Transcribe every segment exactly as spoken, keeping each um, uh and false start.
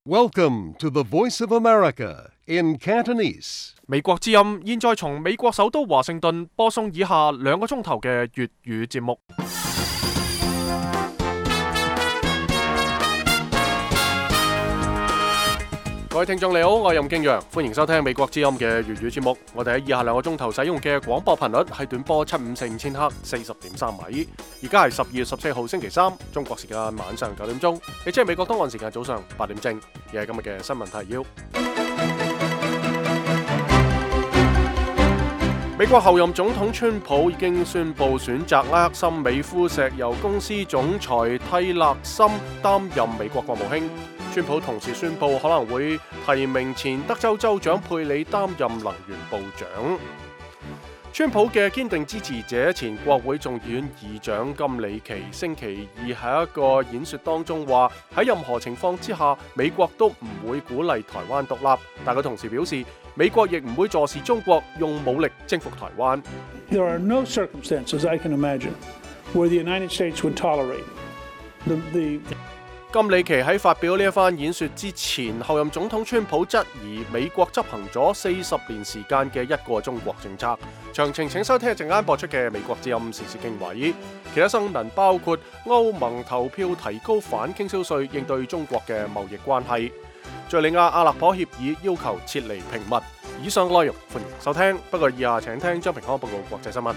Welcome to the Voice of America in Cantonese. 美國之音現在從美國首都華盛頓播送以下兩個鐘頭嘅粵語節目。各位聽眾你好，我係任敬陽，歡迎收聽美國之音嘅粵語節目。我哋喺以下兩個鐘頭使用嘅廣播頻率係短波七五四五千赫，四十點三米。而家係十二月十四號星期三，中國時間晚上九點鐘，亦即係美國東岸時間早上八點正。而係今日嘅新聞提要。美國候任總統川普已經宣布選擇埃克森美孚石油公司總裁蒂勒森擔任美國國務卿。川普同時宣布可能會提名前德州州長佩里擔任能源部長。川普嘅堅定支持者前國會眾議院議長金里奇星期二喺一個演說當中話，喺任何情況之下，美國都唔會鼓勵台灣獨立，但佢同時表示，美國亦唔會坐視中國用武力征服台灣。 There are no circumstances I can imagine where the United States would tolerate the, the... 金里奇喺發表呢一番演說之前，候任總統川普質疑美國執行咗四十年時間嘅一個中國政策。詳情請收聽一陣間播出嘅美國之音時事經緯。其他新聞包括歐盟投票提高反傾銷稅，應對中國嘅貿易關係。敘利亞阿勒頗協議要求撤離平民。以上內容歡迎收聽，不過以下請聽張平康報告國際新聞。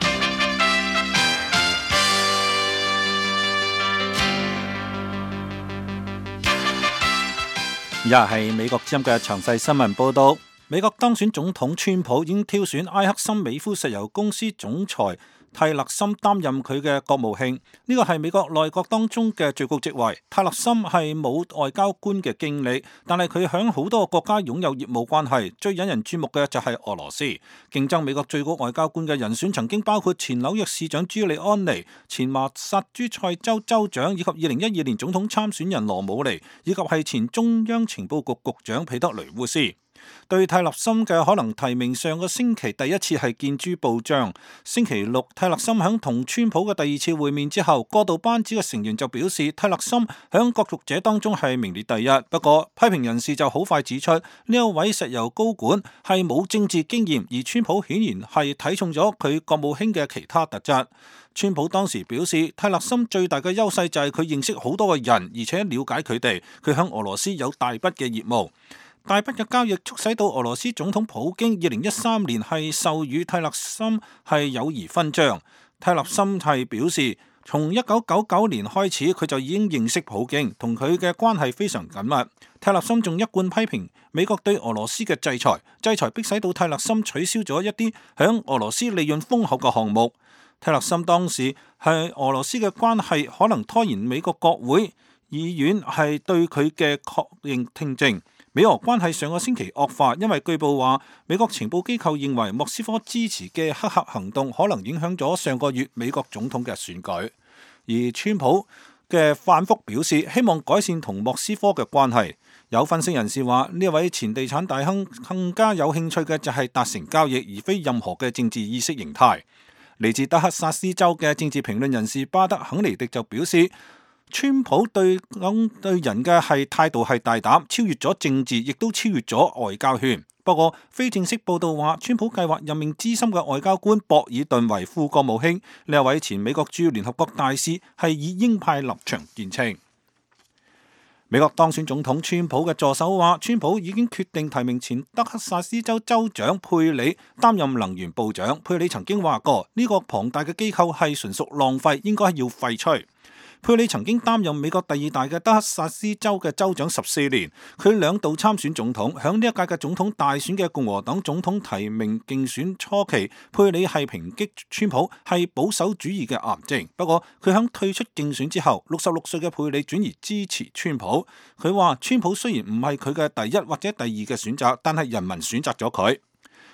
以下係美國之音嘅詳細新聞報道。美國當選總統川普已經挑選埃克森美孚石油公司總裁蒂勒森擔任佢嘅國務卿，呢個係美國內閣當中嘅最高職位。蒂勒森係冇外交官嘅經歷，但係佢響好多個國家擁有業務關係。最引人注目嘅就係俄羅斯。競爭美國最高外交官嘅人選曾經包括前紐約市長朱利安尼、前麻薩諸塞州州長，以及二零一二年總統參選人羅姆尼，以及係前中央情報局局長彼得雷烏斯。對蒂勒森嘅可能提名，上個星期第一次係見諸報章。星期六，蒂勒森響同川普嘅第二次會面之後，過渡班子嘅成員就表示，蒂勒森響角逐者當中係名列第一。不過，批評人士就好快指出，呢一位石油高管係冇政治經驗，而川普顯然係睇重咗佢國務卿嘅其他特質。川普當時表示，蒂勒森最大嘅優勢就係佢認識好多嘅人，而且了解佢哋。佢響俄羅斯有大筆嘅業務。大筆嘅交易促使到俄羅斯總統普京二零一三年係授予蒂勒森係友誼勳章。蒂勒森係表示，從一九九九年開始佢就已經認識普京，同佢嘅關係非常緊密。蒂勒森仲一貫批評美國對俄羅斯嘅制裁，制裁迫使到蒂勒森取消咗一啲響俄羅斯利潤豐厚嘅項目。蒂勒森當時係俄羅斯嘅關係可能拖延美國國會議院係對佢嘅確認聽證。美俄關係上個星期惡化，因為據報話美國情報機構認為莫斯科支持嘅黑客行動可能影響咗上個月美國總統嘅選舉。而川普嘅反覆表示希望改善同莫斯科嘅關係。有分析人士話，呢位前地產大亨更加有興趣嘅就係達成交易，而非任何嘅政治意識形態。嚟自德克薩斯州嘅政治評論人士巴德肯尼迪就表示，川普對咁對人嘅係態度係大膽，超越咗政治，亦都超越咗外交圈。不過非正式報道話，川普計劃任命資深嘅外交官博爾頓為副國務卿。呢一位前美國駐聯合國大使係以鷹派立場見稱。美國當選總統川普嘅助手話，川普已經決定提名前德克薩斯州州長佩里擔任能源部長。佩里曾經話過，呢個龐大嘅機構係純屬浪費，應該要廢除。佩里曾經擔任美國第二大嘅德克薩斯州嘅州長十四年，佢兩度參選總統。響呢一屆嘅總統大選嘅共和黨總統提名競選初期，佩里係抨擊川普係保守主義嘅癌症。不過佢響退出競選之後，六十六歲嘅佩里轉而支持川普。佢話川普雖然唔係佢嘅第一或者第二嘅選擇，但係人民選擇咗佢。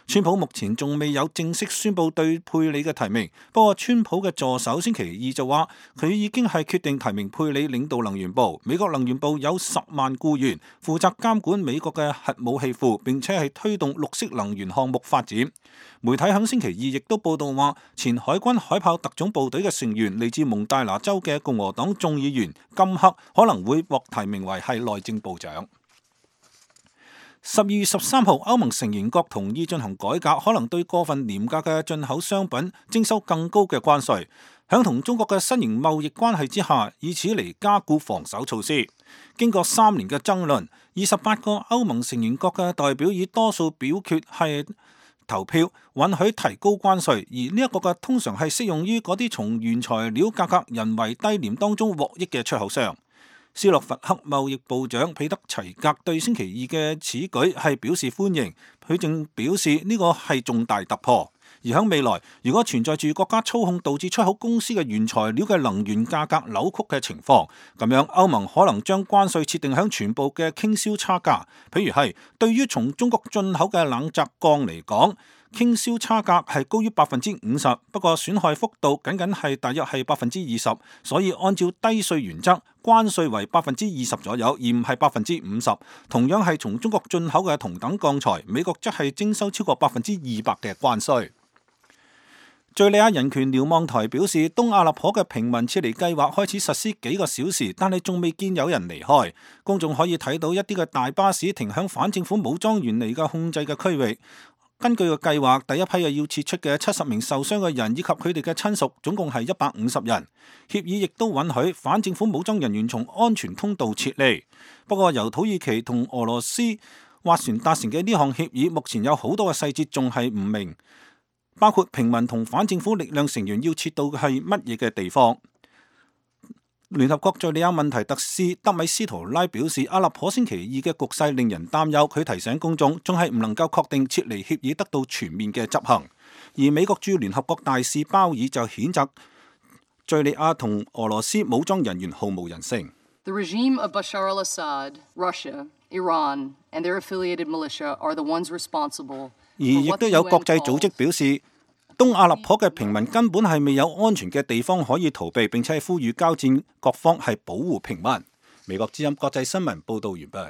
川普目前仲未有正式宣布對佩里嘅提名，不過川普嘅助手星期二就話佢已經係決定提名佩里領導能源部。美國能源部有十萬僱員，負責監管美國嘅核武器庫，並且係推動綠色能源項目發展。媒體喺星期二亦都報道話，前海軍海豹特種部隊嘅成員嚟自蒙大拿州嘅共和黨眾議員金克可能會獲提名為係內政部長。十二月十三號，歐盟成員國同意進行改革，可能對過分廉價嘅進口商品徵收更高嘅關稅，響同中國嘅新型貿易關係之下，以此嚟加固防守措施。經過三年嘅爭論，二十八個歐盟成員國嘅代表以多數表決係投票允許提高關稅，而呢一個嘅通常係適用於嗰啲從原材料價格人為低廉當中獲益嘅出口商。斯洛伐克貿易部長彼得齊格對星期二嘅此舉係表示歡迎，佢正表示呢個係重大突破。而喺未來，如果存在住國家操控導致出口公司嘅原材料嘅能源價格扭曲嘅情況，咁樣歐盟可能將關稅設定喺全部嘅傾銷差價。譬如係對於從中國進口嘅冷軋鋼嚟講，傾銷差價係高於百分之五十，不過損害幅度僅僅係大約係百分之二十，所以按照低稅原則，關稅為百分之二十左右，而唔係百分之五十。同樣係從中國進口嘅同等鋼材，美國則係徵收超過百分之二百嘅關稅。敘利亞人權瞭望台表示，東阿勒頗嘅平民撤離計劃開始實施幾個小時，但係仲未見有人離開。公眾可以睇到一啲嘅大巴士停響反政府武裝原嚟嘅控制嘅區域。根據個計劃，第一批嘅要撤出嘅七十名受傷嘅人以及佢哋嘅親屬，總共係一百五十人。協議亦都允許反政府武裝人員從安全通道撤離。不過，由土耳其同俄羅斯斡旋達成嘅呢項協議，目前有好多嘅細節仲係唔明，包括平民同反政府力量成員要撤到嘅係乜嘢嘅地方。聯合國敘利亞問題特使德米斯圖拉表示，阿勒頗星期二嘅局勢令人擔憂。佢提醒公眾，仲係唔能夠確定撤離協議得到全面嘅執行。而美國駐聯合國大使鮑爾就譴責敘利亞同俄羅斯武裝人員毫無人性。 The regime of Bashar al-Assad, Russia, Iran, and their affiliated militia are the ones responsible. 而亦都有國際組織表示，東阿勒頗嘅平民根本係未有安全嘅地方可以逃避，並且係呼籲交戰各方係保護平民。美國之音國際新聞報道完畢。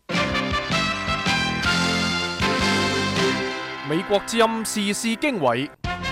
美國之音時事經緯，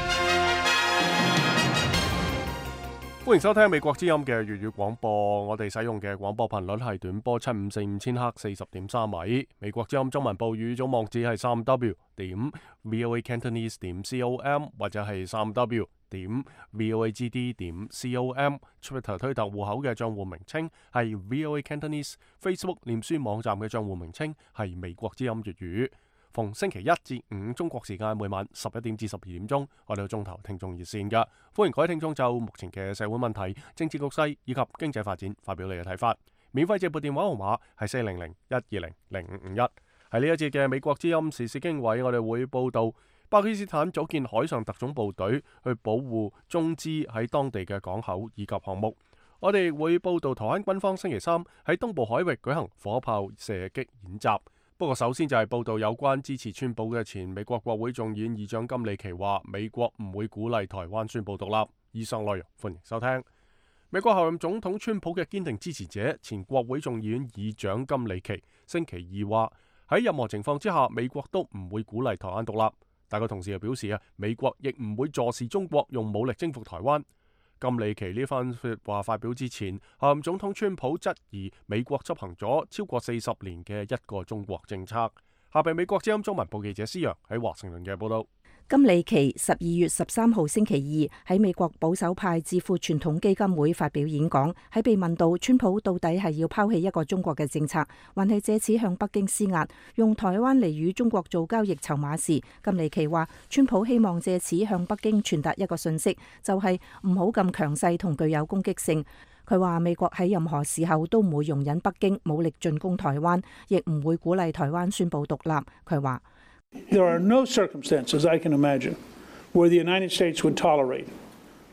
歡迎收聽美國之音嘅粵語廣播。我哋使用嘅廣播頻率係短波七五四五千赫四十點三米。美國之音中文部語總網址係三 w 點 voa cantonese 點 com 或者係三 w 點 voa gd 點 com。Twitter 推特戶口嘅賬戶名稱係 voa cantonese。Facebook 臉書網站嘅賬戶名稱係美國之音粵語。逢星期一至五中國時間每晚十一點至十二點鐘，我哋有中頭聽眾熱線㗎，歡迎各位聽眾就目前嘅社會問題、政治局勢以及經濟發展發表你嘅睇法。免費接撥電話號碼係四零零一二零零五五一。喺呢一節嘅美國之音時事經緯，我哋會報道巴基斯坦組建海上特種部隊去保護中資喺當地嘅港口以及項目。我哋會報道台灣軍方星期三喺東部海域舉行火炮射擊演習。不過首先就係報道有關支持川普嘅前美國國會眾議院議長金里奇話，美國唔會鼓勵台灣宣布獨立。以上內容歡迎收聽。美國候任總統川普嘅堅定支持者前國會眾議院議長金里奇星期二話，喺任何情況之下，美國都唔會鼓勵台灣獨立。但佢同時又表示啊，美國亦唔會坐視中國用武力征服台灣。金里奇呢番說話發表之前，候任總統川普質疑美國執行咗超過四十年嘅一個中國政策。下邊美國之音中文部記者施陽喺華盛頓嘅報道。 金里奇十二月十三號星期二喺美國保守派智庫傳統基金會發表演講，喺被問到川普到底係要拋棄一個中國嘅政策，還係借此向北京施壓，用台灣嚟與中國做交易籌碼時，金里奇話川普希望借此向北京傳達一個訊息，就係唔好咁強勢同具有攻擊性。佢話美國喺任何時候都唔會容忍北京武力進攻台灣，亦唔會鼓勵台灣宣布獨立。佢話 There are no circumstances I can imagine where the United States would tolerate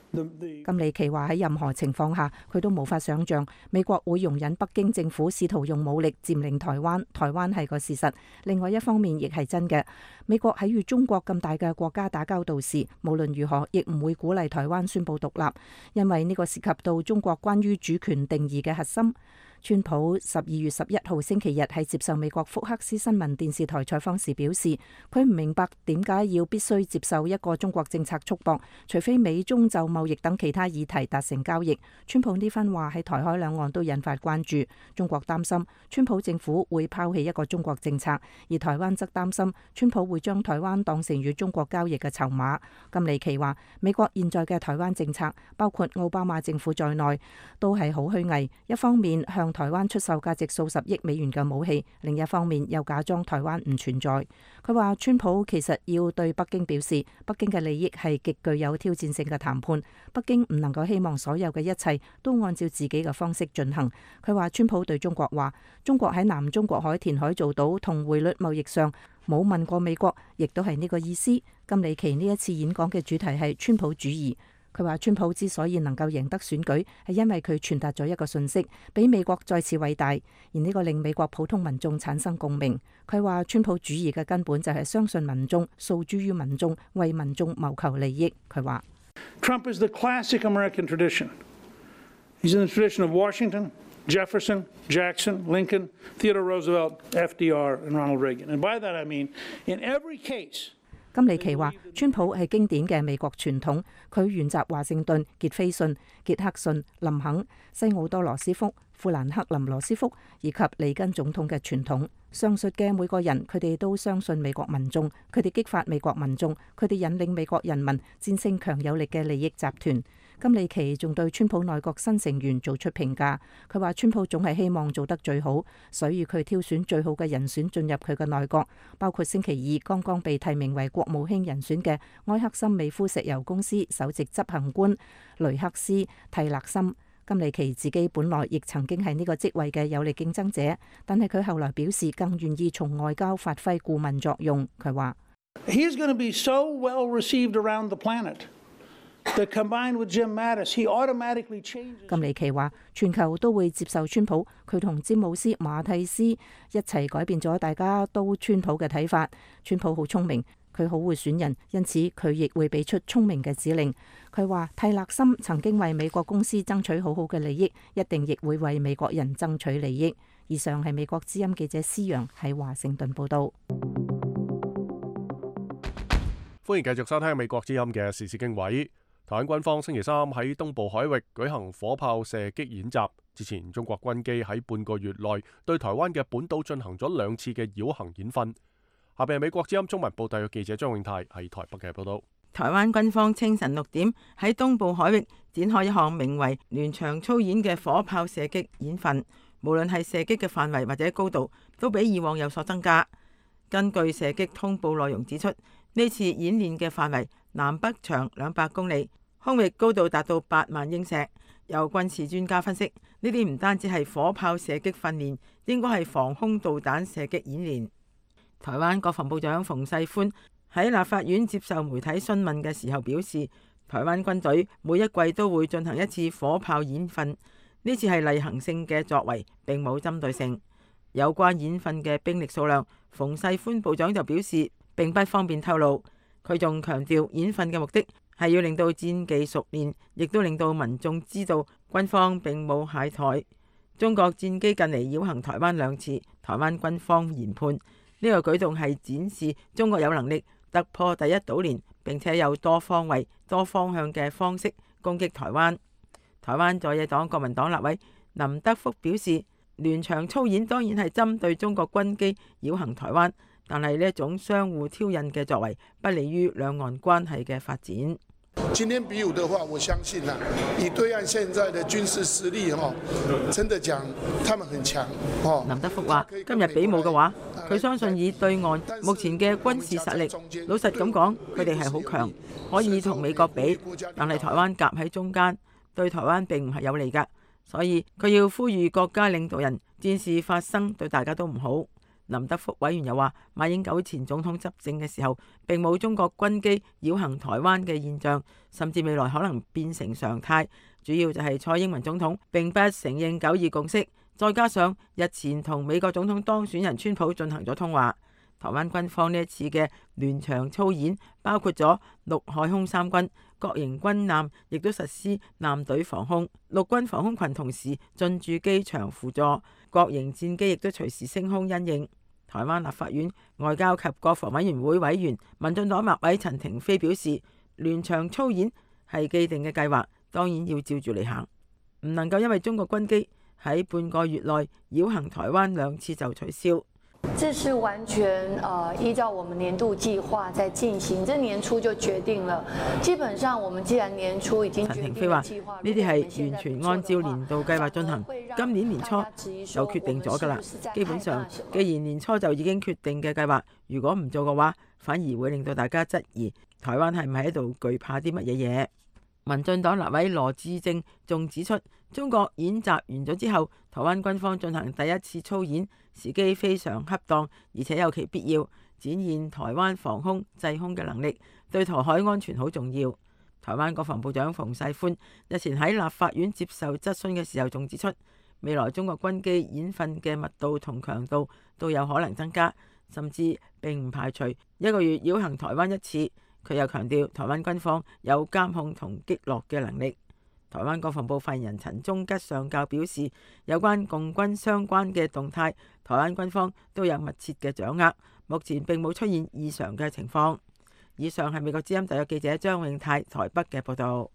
金里奇話喺任何情況下，佢都無法想像美國會容忍北京政府試圖用武力佔領台灣。台灣係個事實。另外一方面亦係真嘅，美國喺與中國咁大嘅國家打交道時，無論如何亦唔會鼓勵台灣宣布獨立，因為呢個涉及到中國關於主權定義嘅核心。川普十二月十一號星期日喺接受美國福克斯新聞電視台採訪時表示，佢唔明白點解要必須接受一個中國政策束縛，除非美中就貿易等其他議題達成交易。川普呢番話喺台海兩岸都引發關注。中國擔心川普政府會拋棄一個中國政策，而台灣則擔心川普會將台灣當成與中國交易嘅籌碼。金里奇話，美國現在嘅台灣政策，包括奧巴馬政府在內，都係好虛偽。一方面向台灣出售價值數十億美元嘅武器，另一方面又假裝台灣唔存在。佢話川普其實要對北京表示，北京嘅利益係極具有挑戰性嘅談判，北京唔能夠希望所有嘅一切都按照自己嘅方式進行。佢話川普對中國話，中國喺南中國海填海做到同匯率貿易上冇問過美國，亦都係呢個意思。金里奇呢一次演講嘅主題係川普主義。佢話川普之所以能夠贏得選舉，係因為佢傳達咗一個訊息，俾美國再次偉大，而呢個令美國普通民眾產生共鳴。佢話川普主義嘅根本就係相信民眾，訴諸於民眾，為民眾謀求利益。佢話 Trump is the classic American tradition. He's in the tradition of Washington, Jefferson, Jackson, Lincoln, Theodore Roosevelt, F D R, and Ronald Reagan. And by that I mean, in every case, 金里奇話川普係經典嘅美國傳統，佢沿襲華盛頓、傑斐遜、傑克遜、林肯、西奧多羅斯福、富蘭克林羅斯福以及里根總統嘅傳統。上述嘅每個人，佢哋都相信美國民眾，佢哋激發美國民眾，佢哋引領美國人民戰勝強有力嘅利益集團。金里奇仲對川普內閣新成員做出評價，佢話川普總係希望做得最好，所以佢挑選最好嘅人選進入佢嘅內閣，包括星期二剛剛被提名為國務卿人選嘅埃克森美孚石油公司首席執行官雷克斯蒂勒森。金里奇自己本來亦曾經係呢個職位嘅有力競爭者，但係佢後來表示更願意從外交發揮顧問作用。佢話 he is going to be so well received around the planet that combined with Jim Mattis, he automatically changes. 金里奇話全球都會接受川普，佢同詹姆斯馬蒂斯一齊改變咗大家都川普嘅睇法。川普好聰明，佢好會選人，因此佢亦會俾出聰明嘅指令。佢話蒂勒森曾經為美國公司爭取好好嘅利益，一定亦會為美國人爭取利益。以上係美國之音記者施陽喺華盛頓報道。 歡迎繼續收聽美國之音嘅時事經緯。台灣軍方星期三喺東部海域舉行火炮射擊演習。之前中國軍機喺半個月內對台灣嘅本島進行咗兩次嘅繞行演訓。下邊係美國之音中文部特約記者張永泰喺台北嘅報道。 台灣軍方清晨六點喺東部海域展開一項名為聯翔操演嘅火炮射擊演訓，無論係射擊嘅範圍或者高度，都比以往有所增加。根據射擊通報內容指出，呢次演練嘅範圍南北長兩百公里，空域高度達到八萬英尺。有軍事專家分析，呢啲唔單止係火炮射擊訓練，應該係防空導彈射擊演練。台灣國防部長馮世寬喺立法院接受媒體詢問嘅時候表示，台灣軍隊每一季都會進行一次火炮演訓，呢次係例行性嘅作為，並冇針對性。有關演訓嘅兵力數量，馮世寬部長就表示並不方便透露。佢仲強調演訓嘅目的係要令到戰技熟練，亦都令到民眾知道軍方並冇懈怠。中國戰機近嚟繞行台灣兩次，台灣軍方研判呢個舉動係展示中國有能力突破第一島鏈，並且有多方位、多方向嘅方式攻擊台灣。台灣在野黨國民黨立委林德福表示，聯翔操演當然係針對中國軍機繞行台灣，但係呢一種相互挑釁嘅作為，不利於兩岸關係嘅發展。 今天比武的話，我相信啊，以對岸現在的軍事實力，哦，真的講，他們很強。哦， 林德福話：今日比武嘅話，佢相信以對岸目前嘅軍事實力，老實咁講，佢哋係好強，可以同美國比。但係台灣夾喺中間，對台灣並唔係有利㗎，所以佢要呼籲國家領導人，戰事發生對大家都唔好。 林德福委員又話，馬英九前總統執政嘅時候，並冇中國軍機繞行台灣嘅現象，甚至未來可能變成常態。主要就係蔡英文總統並不承認九二共識，再加上日前同美國總統當選人川普進行咗通話。台灣軍方呢一次嘅聯翔操演，包括咗陸海空三軍，各型軍艦亦都實施艦隊防空，陸軍防空群同時進駐機場輔助，各型戰機亦都隨時升空因應。台灣立法院外交及國防委員會委員民進黨立委陳亭妃表示，聯翔操演係既定嘅計劃，當然要照住嚟行，唔能夠因為中國軍機喺半個月內繞行台灣兩次就取消。 這是完全呃依照我們年度計劃在進行，這年初就決定了。基本上，我們既然年初已經決定了計劃，陳亭妃話呢啲係完全按照年度計劃進行。今年年初就決定咗㗎啦。基本上，既然年初就已經決定嘅計劃，如果唔做嘅話，反而會令到大家質疑台灣係唔係喺度懼怕啲乜嘢嘢。民進黨立委羅致政仲指出，中國演習完咗之後，台灣軍方進行第一次操演，時機非常恰當，而且有其必要，展現台灣防空制空嘅能力，對台海安全好重要。台灣國防部長馮世寬日前喺立法院接受質詢嘅時候，仲指出，未來中國軍機演訓嘅密度同強度都有可能增加，甚至並唔排除一個月繞行台灣一次。佢又強調，台灣軍方有監控同擊落嘅能力。台灣國防部發言人陳忠吉上校表示，有關共軍相關嘅動態，台灣軍方都有密切嘅掌握，目前並冇出現異常嘅情況。以上係美國之音特約記者張永泰台北嘅報道。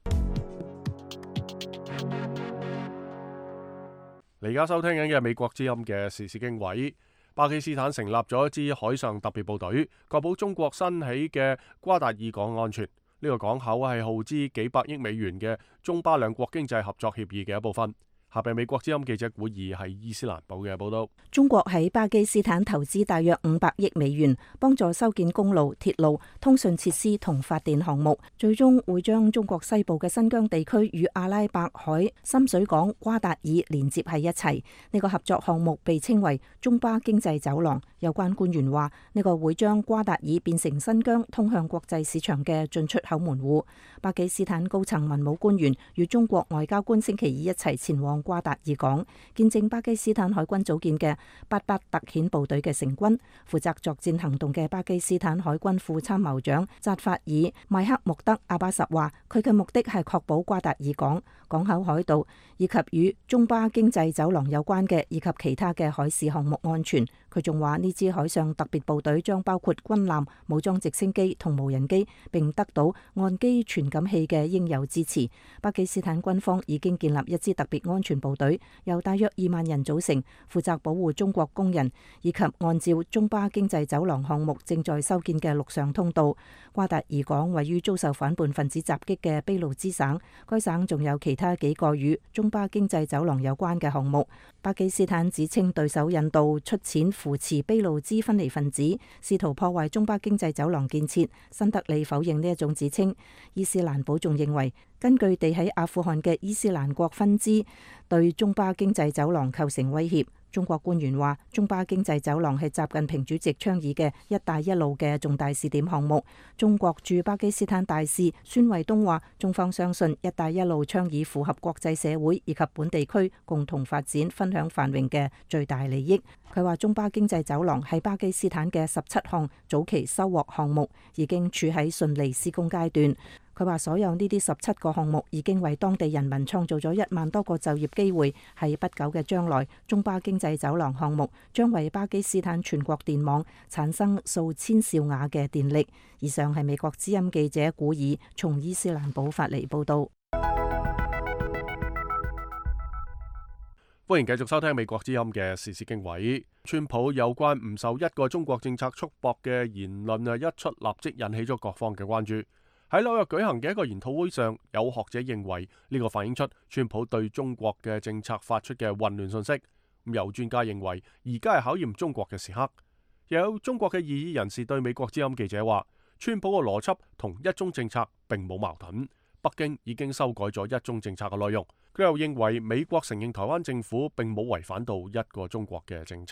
你而家收聽緊嘅美國之音嘅時事經緯。巴基斯坦成立咗一支海上特別部隊，確保中國新起嘅瓜達爾港安全。呢個港口係耗資幾百億美元嘅中巴兩國經濟合作協議嘅一部分。下邊美國之音記者古爾係伊斯蘭堡嘅報道。 中國喺巴基斯坦投資大約五百億美元，幫助修建公路、鐵路、通訊設施同發電項目，最終會將中國西部嘅新疆地區與阿拉伯海深水港瓜達爾連接喺一齊。呢個合作項目被稱為中巴經濟走廊。有關官員話，呢個會將瓜達爾變成新疆通向國際市場嘅進出口門戶。巴基斯坦高層文武官員與中國外交官星期二一齊前往瓜達爾港，見證巴基斯坦海軍組建嘅八八特遣部隊嘅成軍。負責作戰行動嘅巴基斯坦海軍副參謀長扎法爾邁克穆德阿巴什話，佢嘅目的係確保瓜達爾港、港口海盜以及與中巴經濟走廊有關嘅以及其他嘅海事項目安全。佢仲話呢支海上特別部隊將包括軍艦、武裝直升機同無人機，並得到岸基傳感器嘅應有支持。巴基斯坦軍方已經建立一支特別安全部隊，由大約二萬人組成，負責保護中國工人以及按照中巴經濟走廊項目正在修建嘅陸上通道。瓜達爾港位於遭受反叛分子襲擊嘅俾路支省，該省仲有其他幾個與中巴經濟走廊有關嘅項目。巴基斯坦指稱對手印度出錢扶持俾路支分離分子，試圖破壞中巴經濟走廊建設。新德里否認呢一種指稱。伊斯蘭堡仲認為，根據地喺阿富汗嘅伊斯蘭國分支對中巴經濟走廊構成威脅。中國官員話，中巴經濟走廊係習近平主席倡議嘅一帶一路嘅重大試點項目。中國駐巴基斯坦大使孫衛東話，中方相信一帶一路倡議符合國際社會以及本地區共同發展、分享繁榮嘅最大利益。佢話，中巴經濟走廊係巴基斯坦嘅十七項早期收穫項目，已經處喺順利施工階段。佢話，所有呢啲十七個項目已經為當地人民創造咗一萬多個就業機會。喺不久嘅將來，中巴經濟走廊項目將為巴基斯坦全國電網產生數千兆瓦嘅電力。以上係美國之音記者古爾從伊斯蘭堡發嚟報道。 歡迎繼續收聽美國之音嘅時事經緯。川普有關唔受一個中國政策束縛嘅言論啊，一出立即引起咗各方嘅關注。喺紐約舉行嘅一個研討會上，有學者認為呢個反映出川普對中國嘅政策發出嘅混亂信息。咁有專家認為而家係考驗中國嘅時刻。又有中國嘅異議人士對美國之音記者話，川普嘅邏輯同一中政策並冇矛盾，北京已經修改咗一中政策嘅內容。佢又認為美國承認台灣政府並冇違反到一個中國嘅政策。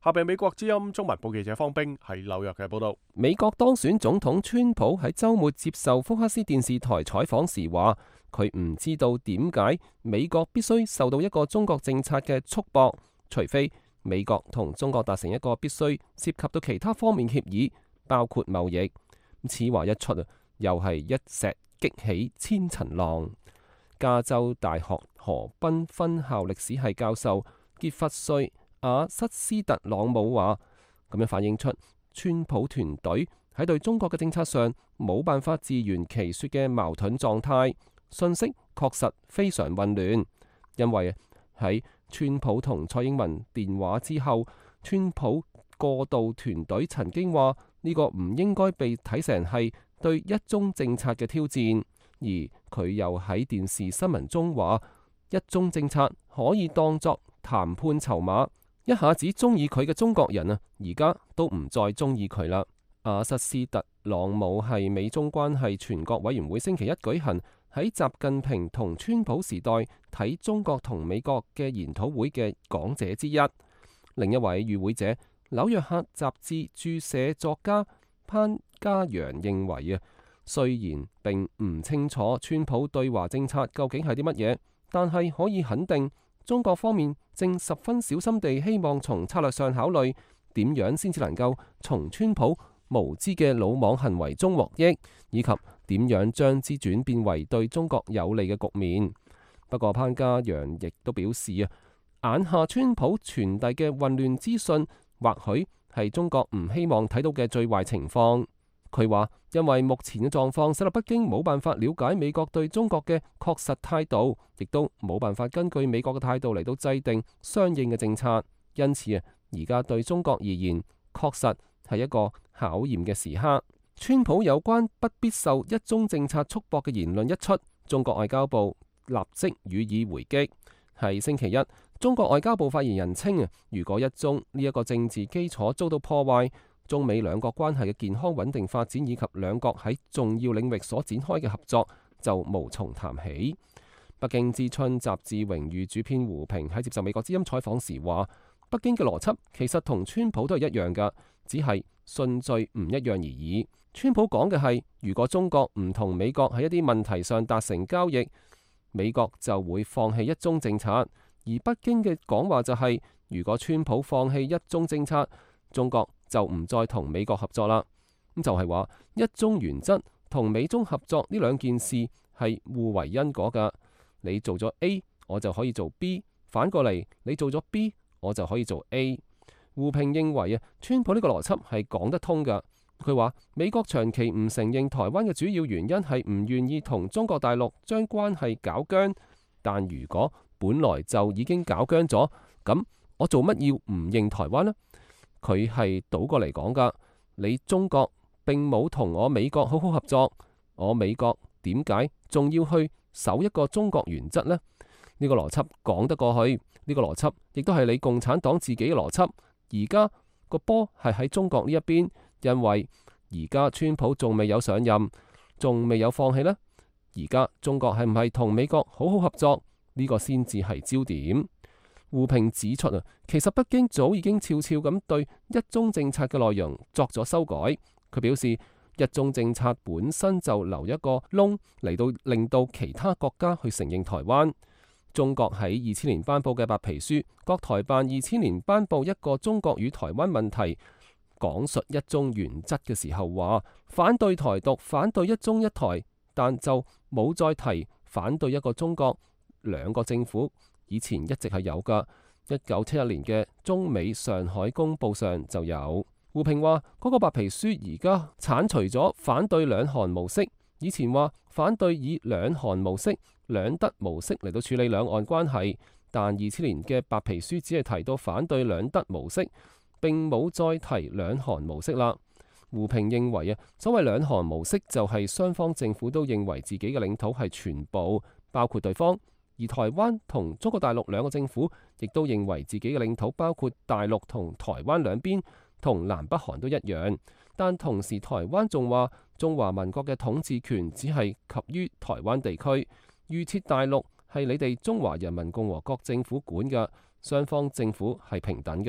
下邊美國之音中文部記者方冰喺紐約嘅報道。 美國當選總統川普喺週末接受福克斯電視台採訪時話，佢唔知道點解美國必須受到一個中國政策嘅束縛，除非美國同中國達成一個必須涉及到其他方面協議，包括貿易。此話一出啊，又係一石激起千層浪。加州大學河濱分校歷史系教授傑弗瑞亞瑟斯特朗姆話，咁樣反映出川普團隊喺對中國嘅政策上冇辦法自圓其說嘅矛盾狀態，信息確實非常混亂。因為喺川普同蔡英文電話之後，川普過渡團隊曾經話呢個唔應該被睇成係對一中政策嘅挑戰，而佢又喺電視新聞中話一中政策可以當作談判籌碼。一下子中意佢嘅中國人啊，而家都唔再中意佢啦。阿瑟斯特朗姆係美中關係全國委員會星期一舉行喺習近平同川普時代睇中國同美國嘅研討會嘅講者之一。另一與與會者紐約客雜誌駐社作家潘嘉陽認為啊，雖然並唔清楚川普對華政策究竟係啲乜嘢，但係可以肯定中國方面正十分小心地希望從策略上考慮點樣先至能夠從川普無知嘅魯莽行為中獲益，以及點樣將之轉變為對中國有利嘅局面。不過潘嘉陽亦都表示啊，眼下川普傳遞嘅混亂資訊或許係中國唔希望睇到嘅最壞情況。佢話因為目前嘅狀況使得北京冇辦法了解美國對中國嘅確實態度，亦都冇辦法根據美國嘅態度嚟到制定相應嘅政策。因此啊，而家對中國而言確實係一個考驗嘅時刻。川普有關不必受一中政策束縛嘅言論一出，中國外交部立即予以回擊。係星期一，中國外交部發言人稱啊，如果一中呢一個政治基礎遭到破壞，中美兩國關係嘅健康穩定發展以及兩國喺重要領域所展開嘅合作就無從談起。北京之春雜誌榮譽主編胡平喺接受美國之音採訪時話，北京嘅邏輯其實同川普都係一樣噶，只係順序唔一樣而已。川普講嘅係，如果中國唔同美國喺一啲問題上達成交易，美國就會放棄一中政策。而北京嘅講話就係，如果川普放棄一中政策，中國就唔再同美國合作啦。咁就係話一中原則同美中合作呢兩件事係互為因果噶。你做咗 A， 我就可以做 B， 反過嚟你做咗 B， 我就可以做 A。胡平認為啊，川普呢個邏輯係講得通噶。佢話美國長期唔承認台灣嘅主要原因係唔願意同中國大陸將關係搞僵，但如果本來就已經搞僵咗，咁我做乜要唔認台灣呢？佢係倒過嚟講噶，你中國並冇同我美國好好合作，我美國點解仲要去守一個中國原則呢？呢個邏輯講得過去，呢個邏輯亦都係你共產黨自己嘅邏輯。而家個波係喺中國呢一邊，因為而家川普仲未有上任，仲未有放棄呢。而家中國係唔係同美國好好合作？呢個先至係焦點。胡平指出啊，其實北京早已經悄悄咁對一中政策嘅內容作咗修改。佢表示，一中政策本身就留一個窿嚟到令到其他國家去承認台灣。中國喺二千年頒布嘅白皮書，國台辦二千年頒布一個中國與台灣問題，講述一中原則嘅時候話反對台獨，反對一中一台，但就冇再提反對一個中國。兩個政府以前一直係有噶，一九七一年嘅中美上海公報上就有。胡平話嗰個白皮書而家剷除咗反對兩韓模式，以前話反對以兩韓模式、兩德模式嚟到處理兩岸關係，但二千年嘅白皮書只係提到反對兩德模式，並冇再提兩韓模式啦。胡平認為啊，所謂兩韓模式就係雙方政府都認為自己嘅領土係全部，包括對方。而台灣同中國大陸兩個政府亦都認為自己嘅領土包括大陸同台灣兩邊，同南北韓都一樣。但同時台灣仲話中華民國嘅統治權只係及於台灣地區，預設大陸係你哋中華人民共和國政府管嘅，雙方政府係平等嘅。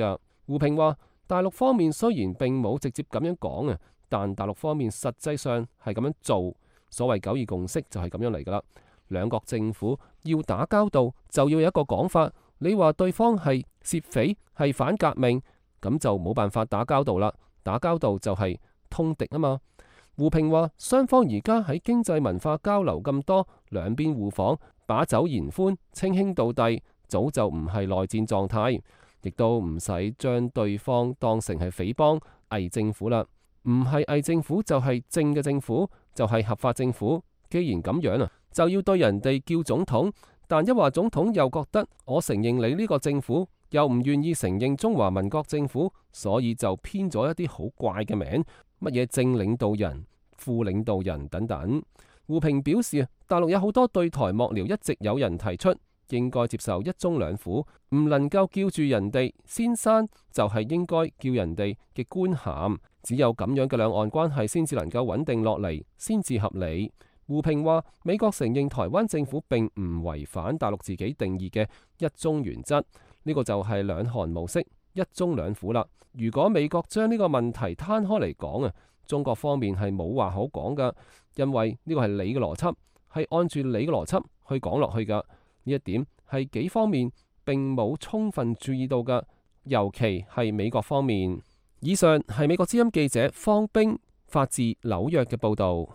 胡平話：大陸方面雖然並冇直接咁樣講啊，但大陸方面實際上係咁樣做。所謂九二共識就係咁樣嚟㗎啦。兩國政府要打交道，就要有一個講法。你話對方係竊匪，係反革命，咁就冇辦法打交道啦。打交道就係通敵啊嘛。胡平話：雙方而家喺經濟文化交流咁多，兩邊互訪，把酒言歡，稱兄道弟，早就唔係內戰狀態，亦都唔使將對方當成係匪幫、偽政府啦。唔係偽政府就係正嘅政府，就係合法政府。既然咁樣啊，就要對人哋叫總統，但一話總統又覺得我承認你呢個政府，又唔願意承認中華民國政府，所以就編咗一啲好怪嘅名，乜嘢正領導人、副領導人等等。胡平表示，大陸有好多對台幕僚一直有人提出，應該接受一中兩府，唔能夠叫住人哋先生，就係應該叫人哋嘅官銜，只有咁樣嘅兩岸關係先至能夠穩定落嚟，先至合理。胡平話：美國承認台灣政府並唔違反大陸自己定義嘅一中原則，呢個就係兩韓模式，一中兩府啦。如果美國將呢個問題攤開嚟講啊，中國方面係冇話好講噶，因為呢個係你嘅邏輯，係按住你嘅邏輯去講落去噶。呢一點係幾方面並冇充分注意到噶，尤其係美國方面。以上係美國之音記者方冰發自紐約嘅報導。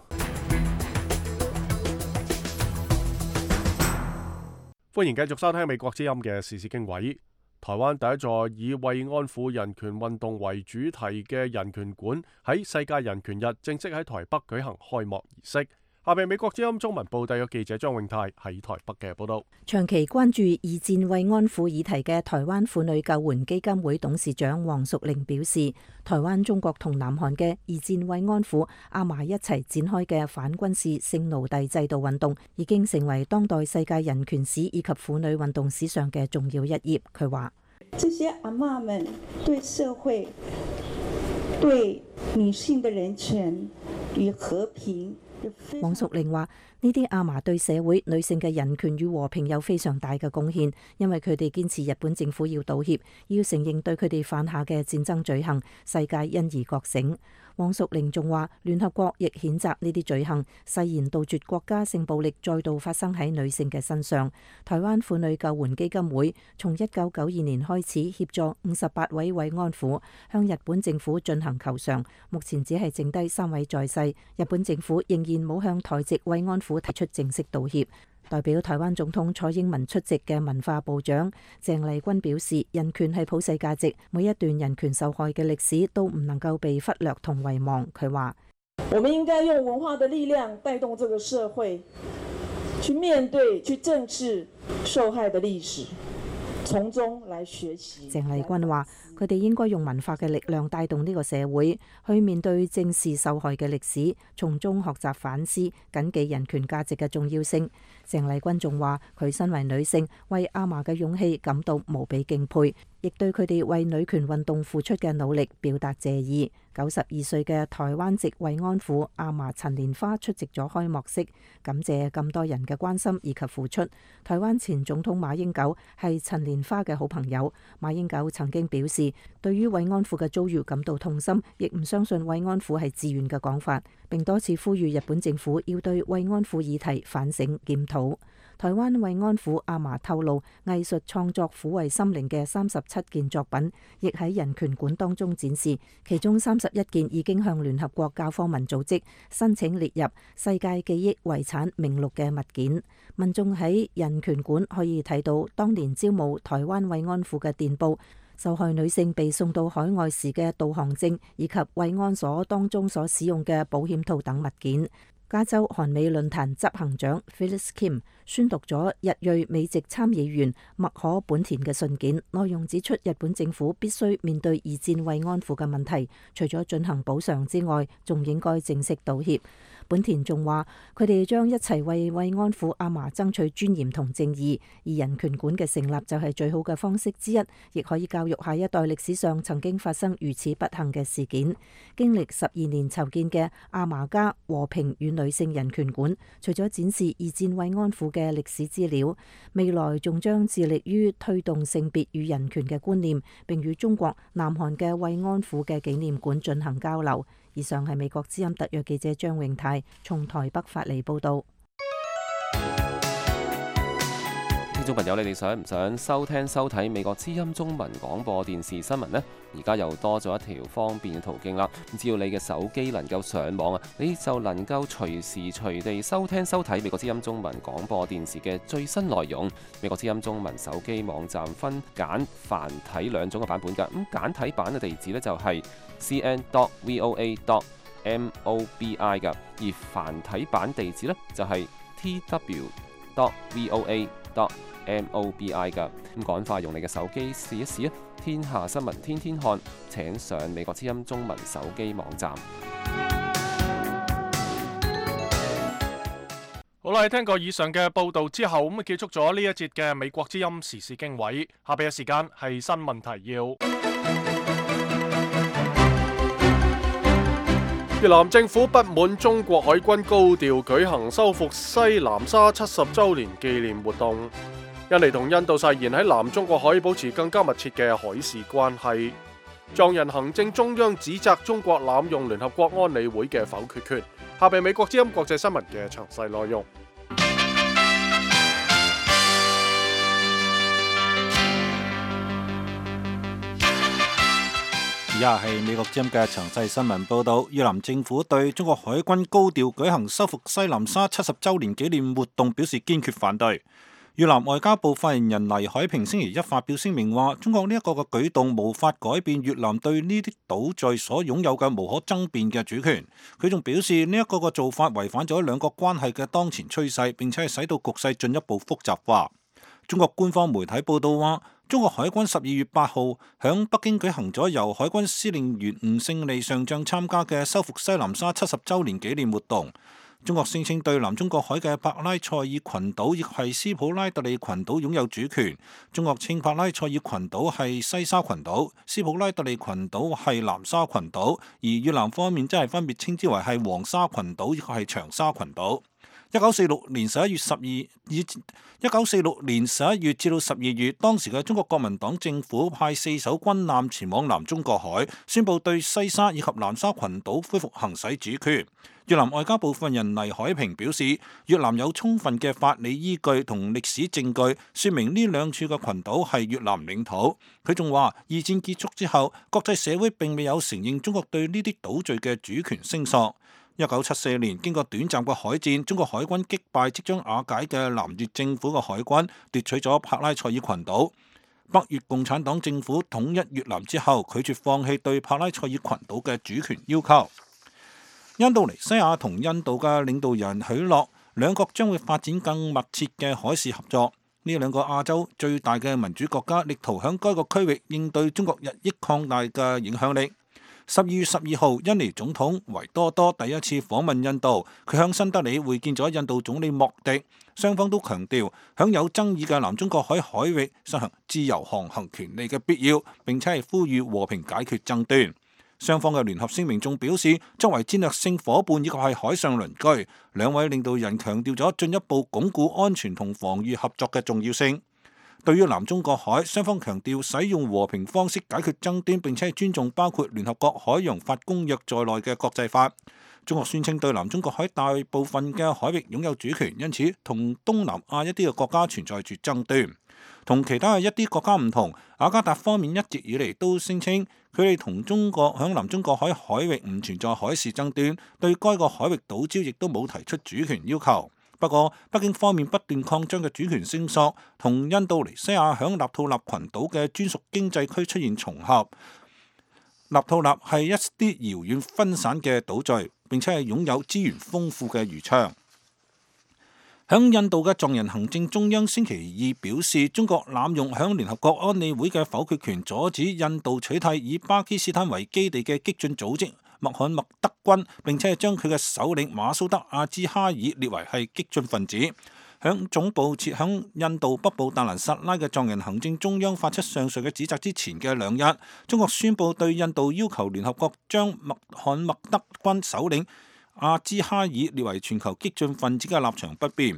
歡迎繼續收聽美國之音嘅時事經緯。台灣第一座以慰安婦人權運動為主題嘅人權館喺世界人權日正式喺台北舉行開幕儀式。下邊美國之音中文部第一記者張永泰喺台北嘅報道。 長期關注二戰慰安婦議題嘅台灣婦女救援基金會董事長黃淑玲表示，台灣、中國同南韓嘅二戰慰安婦阿嫲一齊展開嘅反軍事性奴隸制度運動，已經成為當代世界人權史以及婦女運動史上嘅重要一頁。佢話： 這些阿嬤們對社會、對女性的人權與和平。 黃淑玲話：呢啲阿嫲對社會、女性嘅人權與和平有非常大嘅貢獻，因為佢哋堅持日本政府要道歉，要承認對佢哋犯下嘅戰爭罪行，世界因而覺醒。黃淑玲仲話，聯合國亦譴責呢啲罪行，誓言杜絕國家性暴力再度發生喺女性嘅身上。台灣婦女救援基金會從一九九二年開始協助五十八位慰安婦向日本政府進行求償，目前只係剩低三位在世，日本政府仍然冇向台籍慰安婦提出正式道歉。代表台灣總統蔡英文出席嘅文化部長鄭麗君表示，人權係普世價值，每一段人權受害嘅歷史都唔能夠被忽略同遺忘。佢話： 我們應該用文化的力量帶動這個社會，去面對、去正視受害的歷史，從中來學習。鄭麗君話：佢哋應該用文化嘅力量帶動呢個社會，去面對正視受害嘅歷史，從中學習反思，謹記人權價值嘅重要性。鄭麗君仲話：佢身為女性，為阿嫲嘅勇氣感到無比敬佩，亦對佢哋為女權運動付出嘅努力表達謝意。九十二歲嘅台灣籍慰安婦阿嫲陳蓮花出席咗開幕式，感謝咁多人嘅關心以及付出。台灣前總統馬英九係陳蓮花嘅好朋友，馬英九曾經表示，對於慰安婦嘅遭遇感到痛心，亦唔相信慰安婦係自願嘅講法，並多次呼籲日本政府要對慰安婦議題反省檢討。台灣慰安婦阿嫲透露，藝術創作撫慰心靈嘅三十七件作品，亦喺人權館當中展示，其中三十一件已經向聯合國教科文組織申請列入世界記憶遺產名錄嘅物件。民眾喺人權館可以睇到當年招募台灣慰安婦嘅電報，受害女性被送到海外時嘅導航證，以及慰安所當中所使用嘅保險套等物件。加州韓美論壇執行長 Phyllis Kim 宣讀咗日裔美籍參議員麥可本田嘅信件，內容指出日本政府必須面對二戰慰安婦嘅問題，除咗進行補償之外，仲應該正式道歉。本田仲話，佢哋將一齊為慰安婦阿嫲爭取尊嚴同正義，而人權館嘅成立就係最好嘅方式之一，亦可以教育下一代歷史上曾經發生如此不幸嘅事件。經歷十二年籌建嘅阿嫲家和平與女性人權館，除咗展示二戰慰安婦嘅歷史資料。未來仲將致力於推動性別與人權嘅觀念，並與中國南韓嘅慰安婦嘅紀念館進行交流。以上係美國之音特約記者張永泰從台北發嚟報道。 聽眾朋友，你哋想唔想收聽收睇美國之音中文廣播電視新聞呢？而家又多咗一條方便嘅途徑啦！只要你嘅手機能夠上網啊，你就能夠隨時隨地收聽收睇美國之音中文廣播電視嘅最新內容。美國之音中文手機網站分簡繁體兩種嘅版本㗎。咁簡體版嘅地址呢，就係 c n dot voa dot mobi 㗎，而繁體版地址呢，就係 t w dot voa dot mobi 㗎。咁趕快用你嘅手機試一試啊！天下新聞天天看，請上美國之音中文手機網站。 好啦，聽過以上嘅報道之後，咁啊結束咗呢一節嘅美國之音時事經緯。下邊嘅時間係新聞提要。越南政府不滿中國海軍高調舉行收復西南沙七十週年紀念活動。印尼同印度誓言喺南中國海保持更加密切嘅海事關係。藏人行政中央指責中國濫用聯合國安理會嘅否決權。下邊美國之音國際新聞嘅詳細內容。 以下係美國之音嘅詳細新聞報導。越南政府對中國海軍高調舉行收復西南沙七十週年紀念活動表示堅決反對。越南外交部發言人黎海平星期一發表聲明話，中國呢一個嘅舉動無法改變越南對呢啲島嶼所擁有嘅無可爭辯嘅主權。佢仲表示呢一個嘅做法違反咗兩國關係嘅當前趨勢，並且係使到局勢進一步複雜化。中國官方媒體報道話，中國海軍十二月八號響北京舉行咗由海軍司令員吳勝利上將參加嘅收復西南沙七十週年紀念活動。中國聲稱對南中國海嘅帕拉塞爾群島亦係斯普拉特利群島擁有主權。中國稱帕拉塞爾群島係西沙群島，斯普拉特利群島係南沙群島，而越南方面則係分別稱之為係黃沙群島亦係長沙群島。一九四六年十一月十二以一九四六年十一月至到十二月，當時嘅中國國民黨政府派四艘軍艦前往南中國海，宣布對西沙以及南沙群島恢復行使主權。越南外交部發言人黎海平表示，越南有充分嘅法理依據同歷史證據，說明呢兩處嘅群島係越南領土。佢仲話，二戰結束之後，國際社會並未有承認中國對呢啲島嶼嘅主權聲索。一九七四年，經過短暫嘅海戰，中國海軍擊敗即將瓦解嘅南越政府嘅海軍，奪取咗帕拉塞爾群島。北越共產黨政府統一越南之後，拒絕放棄對帕拉塞爾群島嘅主權要求。印度尼西亞同印度嘅領導人許諾，兩國將會發展更密切嘅海事合作。呢兩個亞洲最大嘅民主國家，力圖喺該個區域應對中國日益擴大嘅影響力。十二月十二號，印尼總統維多多第一次訪問印度，佢向新德里會見咗印度總理莫迪，雙方都強調響有爭議嘅南中國海海域實行自由航行權利嘅必要，並且係呼籲和平解決爭端。雙方嘅聯合聲明仲表示，作為戰略性夥伴以及係海上鄰居，兩位領導人強調咗進一步鞏固安全同防禦合作嘅重要性。對於南中國海，雙方強調使用和平方式解決爭端，並且係尊重包括聯合國海洋法公約在內嘅國際法。中國宣稱對南中國海大部分嘅海域擁有主權，因此同東南亞一啲嘅國家存在住爭端。同其他嘅一啲國家唔同，雅加達方面一直以嚟都聲稱佢哋同中國響南中國海海域唔存在海事爭端，對該個海域島礁亦都冇提出主權要求。不過，北京方面不斷擴張嘅主權聲索，同印度尼西亞響納兔納群島嘅專屬經濟區出現重合。納兔納係一啲遙遠分散嘅島嶼，並且係擁有資源豐富嘅漁場。響印度嘅藏人行政中央星期二表示，中國濫用響聯合國安理會嘅否決權，阻止印度取締以巴基斯坦為基地嘅激進組織穆罕默德軍，並且係將佢嘅首領馬蘇德阿茲哈爾列為係激進分子。響總部設響印度北部達蘭薩拉嘅藏人行政中央發出上述嘅指責之前嘅兩日，中國宣布對印度要求聯合國將穆罕默德軍首領阿茲哈爾列為全球激進分子嘅立場不變。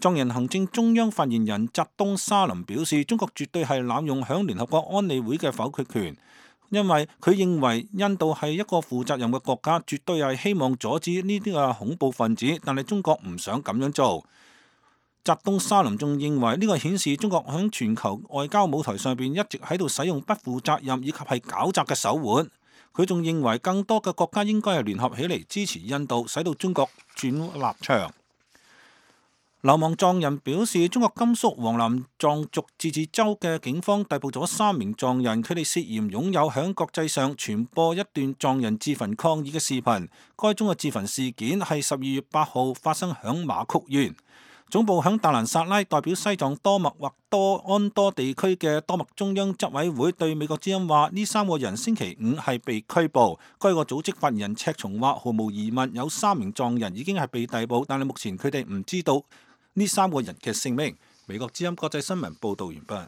藏人行政中央發言人扎東沙林表示，中國絕對係濫用響聯合國安理會嘅否決權，因為佢認為印度係一個負責任嘅國家，絕對係希望阻止呢啲嘅恐怖分子，但係中國唔想咁樣做。扎東沙林仲認為呢個顯示中國喺全球外交舞台上邊一直喺度使用不負責任以及係狡詐嘅手腕。佢仲認為更多嘅國家應該係聯合起嚟支持印度，使到中國轉立場。流亡藏人表示，中國甘肅黃南藏族自治州嘅警方逮捕咗三名藏人，佢哋涉嫌擁有響國際上傳播一段藏人自焚抗議嘅視頻。該宗嘅自焚事件係十二月八號發生響馬曲縣。總部響達蘭薩拉，代表西藏多麥或多安多地區嘅多麥中央執委會對美國之音話，呢三個人星期五係被拘捕。該個組織發言人赤松話，毫無疑問有三名藏人已經係被逮捕，但係目前佢哋唔知道呢三個人嘅姓名。美國之音國際新聞報道完畢。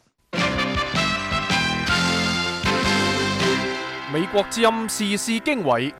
美國之音時事經緯。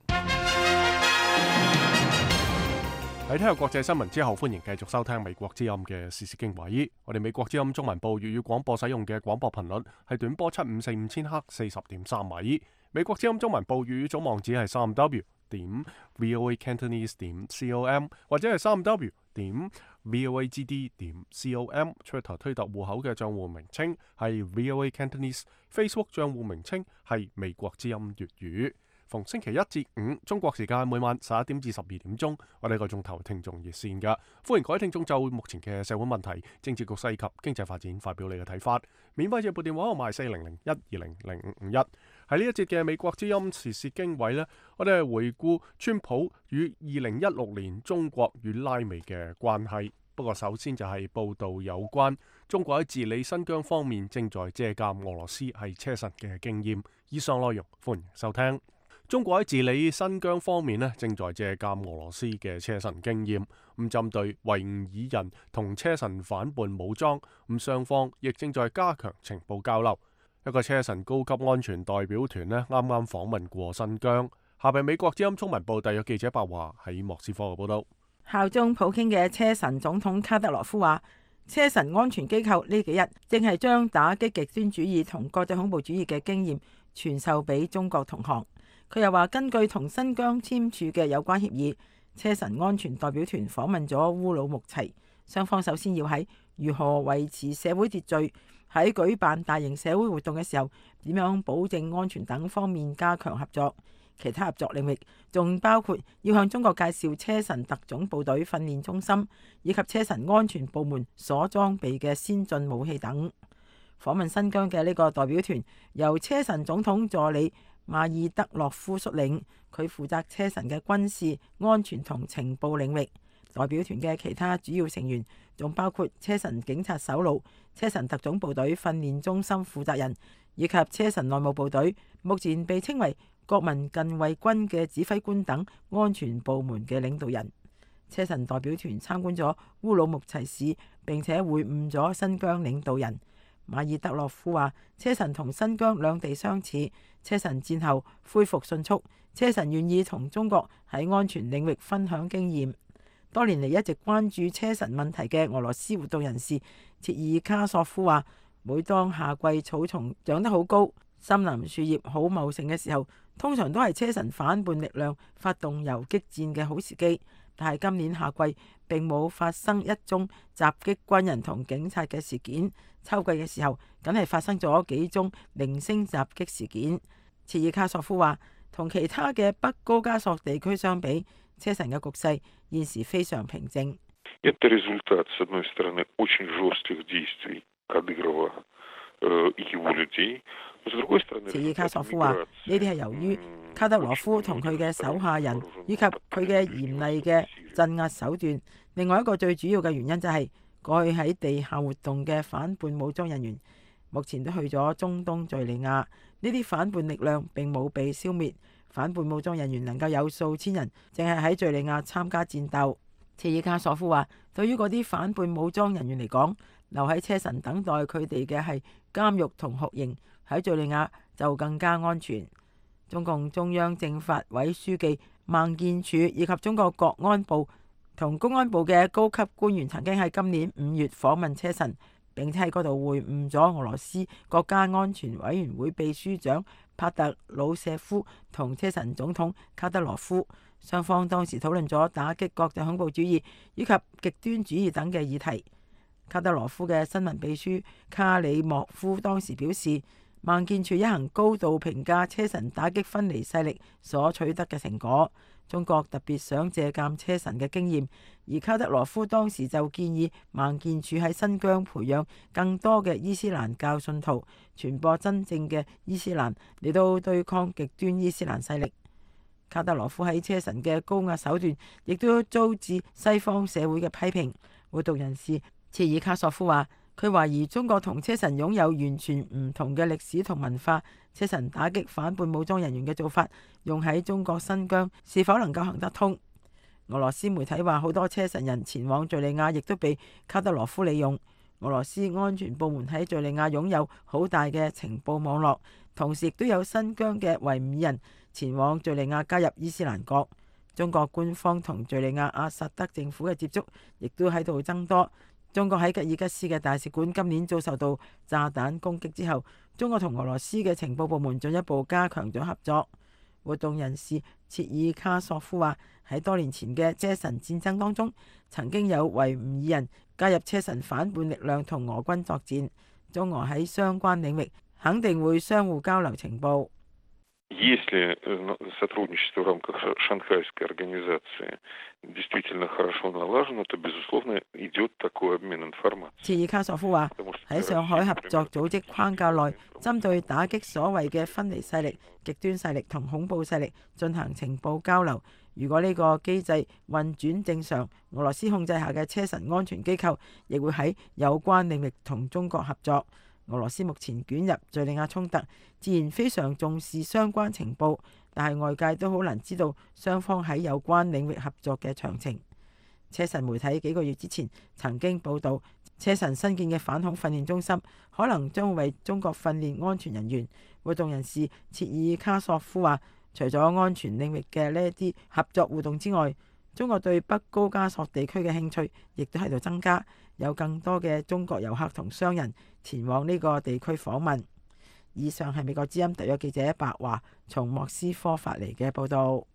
喺聽日國際新聞之後，歡迎繼續收聽美國之音嘅時事經緯。我哋美國之音中文部粵語廣播使用嘅廣播頻率係短波七五四五千赫四十點三米。美國之音中文部粵語總網址係三 w 點 voacantonese 點 com 或者係三 w 點 voagd 點 com。Twitter 推特戶口嘅賬戶名稱係 voacantonese，Facebook 賬戶名稱係美國之音粵語。逢星期一至五中國時間每晚十一點至十二點鐘，我哋個眾頭聽眾熱線㗎，歡迎各位聽眾就目前嘅社會問題、政治局勢及經濟發展發表你嘅睇法。免費嘅撥電話號碼係四零零一二零零五五一。喺呢一節嘅美國之音時事經緯呢，我哋係回顧川普與二零一六年中國與拉美嘅關係。不過首先就係報道有關中國喺治理新疆方面正在借鑑俄羅斯係車臣嘅經驗。以上內容歡迎收聽。中國喺治理新疆方面咧，正在借鑑俄羅斯嘅車臣經驗，咁針對維吾爾人同車臣反叛武裝，咁雙方亦正在加強情報交流。一個車臣高級安全代表團咧，啱啱訪問過新疆。下邊美國之音中文部特約記者白華喺莫斯科嘅報道。 效忠普京嘅車臣總統卡德羅夫話，車臣安全機構呢幾日正係將打擊極端主義同國際恐怖主義嘅經驗傳授俾中國同行。佢又話，根據同新疆簽署嘅有關協議，車臣安全代表團訪問咗烏魯木齊，雙方首先要喺如何維持社會秩序、喺舉辦大型社會活動嘅時候點樣保證安全等方面加強合作。其他合作領域仲包括要向中國介紹車臣特種部隊訓練中心以及車臣安全部門所裝備嘅先進武器等。訪問新疆嘅呢個代表團由車臣總統助理馬爾德洛夫率領，佢負責車臣嘅軍事、安全同情報領域。代表團嘅其他主要成員仲包括車臣警察首腦、車臣特種部隊訓練中心負責人以及車臣內務部隊，目前被稱為國民近衛軍嘅指揮官等安全部門嘅領導人。車臣代表團參觀咗烏魯木齊市，並且會晤咗新疆領導人。馬爾德洛夫話，車臣同新疆兩地相似，車臣戰後恢復迅速，車臣願意同中國喺安全領域分享經驗。多年嚟一直關注車臣問題嘅俄羅斯活動人士切爾卡索夫話，每當夏季草叢長得好高，森林樹葉好茂盛嘅時候，通常都係車臣反叛力量發動游擊戰嘅好時機。但係今年夏季並冇發生一宗襲擊軍人同警察嘅事件，秋季嘅時候梗係發生咗幾宗零星襲擊事件。切爾卡索夫話，同其他嘅北高加索地區相比，車臣嘅局勢現時非常平靜。切爾卡索夫話，呢啲係由於卡德羅夫同佢嘅手下人以及佢嘅嚴厲嘅鎮壓手段。另外一個最主要嘅原因就係過去喺地下活動嘅反叛武裝人員，目前都去咗中東敘利亞。呢啲反叛力量並冇被消滅，反叛武裝人員能夠有數千人，淨係喺敘利亞參加戰鬥。切爾卡索夫話，對於嗰啲反叛武裝人員嚟講，留喺車臣等待佢哋嘅係監獄同酷刑，喺敘利亞就更加安全。中共中央政法委書記孟建柱以及中國國安部同公安部嘅高級官員曾經喺今年五月訪問車臣，並且喺嗰度會晤咗俄羅斯國家安全委員會秘書長帕特魯舍夫同車臣總統卡德羅夫。雙方當時討論咗打擊國際恐怖主義以及極端主義等嘅議題。卡德羅夫嘅新聞秘書卡里莫夫當時表示，孟建柱一行高度評價車臣打擊分離勢力所取得嘅成果。中國特別想借鑑車臣嘅經驗，而卡德羅夫當時就建議孟建柱喺新疆培養更多嘅伊斯蘭教信徒，傳播真正嘅伊斯蘭嚟到對抗極端伊斯蘭勢力。卡德羅夫喺車臣嘅高壓手段，亦都遭致西方社會嘅批評。活動人士切爾卡索夫話，佢懷疑中國同車臣擁有完全唔同嘅歷史同文化，車臣打擊反叛武裝人員嘅做法，用喺中國新疆是否能夠行得通？俄羅斯媒體話，好多車臣人前往敘利亞，亦都被卡德羅夫利用。俄羅斯安全部門喺敘利亞擁有好大嘅情報網絡，同時亦都有新疆嘅維吾爾人前往敘利亞加入伊斯蘭國。中國官方同敘利亞阿薩德政府嘅接觸亦都喺度增多。中國喺吉爾吉斯嘅大使館今年遭受到炸彈攻擊之後，中國同俄羅斯嘅情報部門進一步加強咗合作。活動人士切爾卡索夫話，喺多年前嘅車臣戰爭當中，曾經有維吾爾人加入車臣反叛力量同俄軍作戰。中俄喺相關領域肯定會相互交流情報。 Если сотрудничество в рамках Шанхайской организации действительно хорошо налажено, то, безусловно, идет такой обмен информацией. 切爾卡索夫話，喺上海合作組織框架內，針對打擊所謂嘅分離勢力、極端勢力同恐怖勢力進行情報交流。如果呢個機制運轉正常，俄羅斯控制下嘅車臣安全機構亦會喺有關領域同中國合作。俄羅斯目前捲入敘利亞衝突，自然非常重視相關情報，但係外界都好難知道雙方喺有關領域合作嘅詳情。車臣媒體幾個月之前曾經報導，車臣新建嘅反恐訓練中心可能將會為中國訓練安全人員。活動人士切爾卡索夫話，除咗安全領域嘅呢一啲合作互動之外，中國對北高加索地區嘅興趣亦都喺度增加，有更多嘅中國遊客同商人前往呢個地區訪問。以上係美國之音特約記者白華從莫斯科發嚟嘅報導。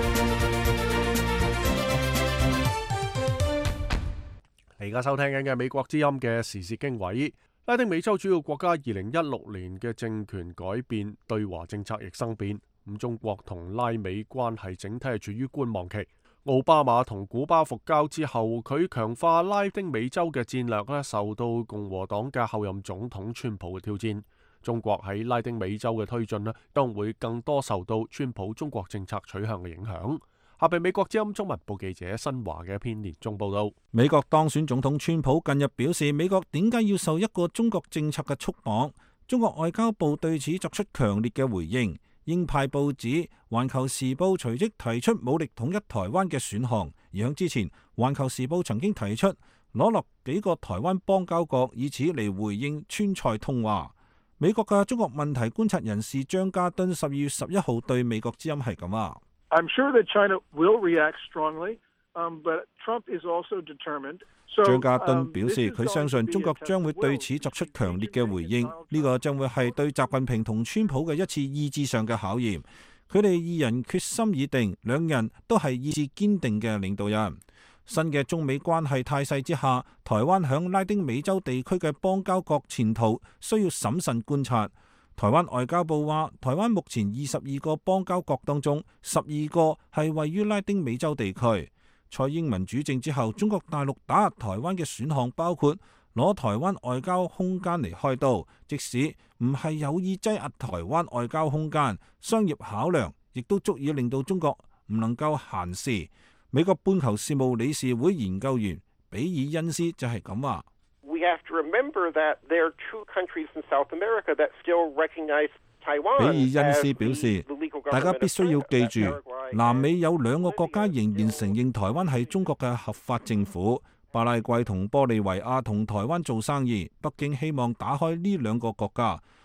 你而家收聽緊嘅美國之音嘅時事經緯。拉丁美洲主要國家二零一六年嘅政權改變，對華政策亦生變。咁中國同拉美關係整體係處於觀望期。奧巴馬同古巴復交之後，佢強化拉丁美洲嘅戰略咧，受到共和黨嘅後任總統川普嘅挑戰。中國喺拉丁美洲嘅推進咧，將會更多受到川普中國政策取向嘅影響。下邊美國之音中文部記者新華嘅一篇年終報道。 美國當選總統川普近日表示，美國點解要受一個中國政策嘅束綁？中國外交部對此作出強烈嘅回應。鷹派報紙《環球時報》隨即提出武力統一台灣嘅選項，而響之前，《環球時報》曾經提出攞落幾個台灣邦交國，以此嚟回應川菜通話。美國嘅中國問題觀察人士張家敦十二月十一號對美國之音係咁話。 I'm sure that China will react strongly, um, but Trump is also determined. 張家敦表示，佢相信中國將會對此作出強烈嘅回應，呢個將會係對習近平同川普嘅一次意志上嘅考驗。佢哋二人決心已定，兩人都係意志堅定嘅領導人。新嘅中美關係態勢之下，台灣響拉丁美洲地區嘅邦交國前途需要審慎觀察。台灣外交部話，台灣目前二十二個邦交國當中，十二個係位於拉丁美洲地區。蔡英文主政之後，中國大陸打壓台灣嘅選項包括攞台灣外交空間嚟開刀，即使唔係有意擠壓台灣外交空間，商業考量亦都足以令到中國唔能夠閒視。美國半球事務理事會研究員比爾恩斯就係咁話。 We have to remember that there are two countries in South America that still recognize Taiwan. 比爾恩斯表示，大家必須要記住，南美有兩個國家仍然承認台灣係中國嘅合法政府。巴拉圭同玻利維亞同台灣做生意，北京希望打開呢兩個國家。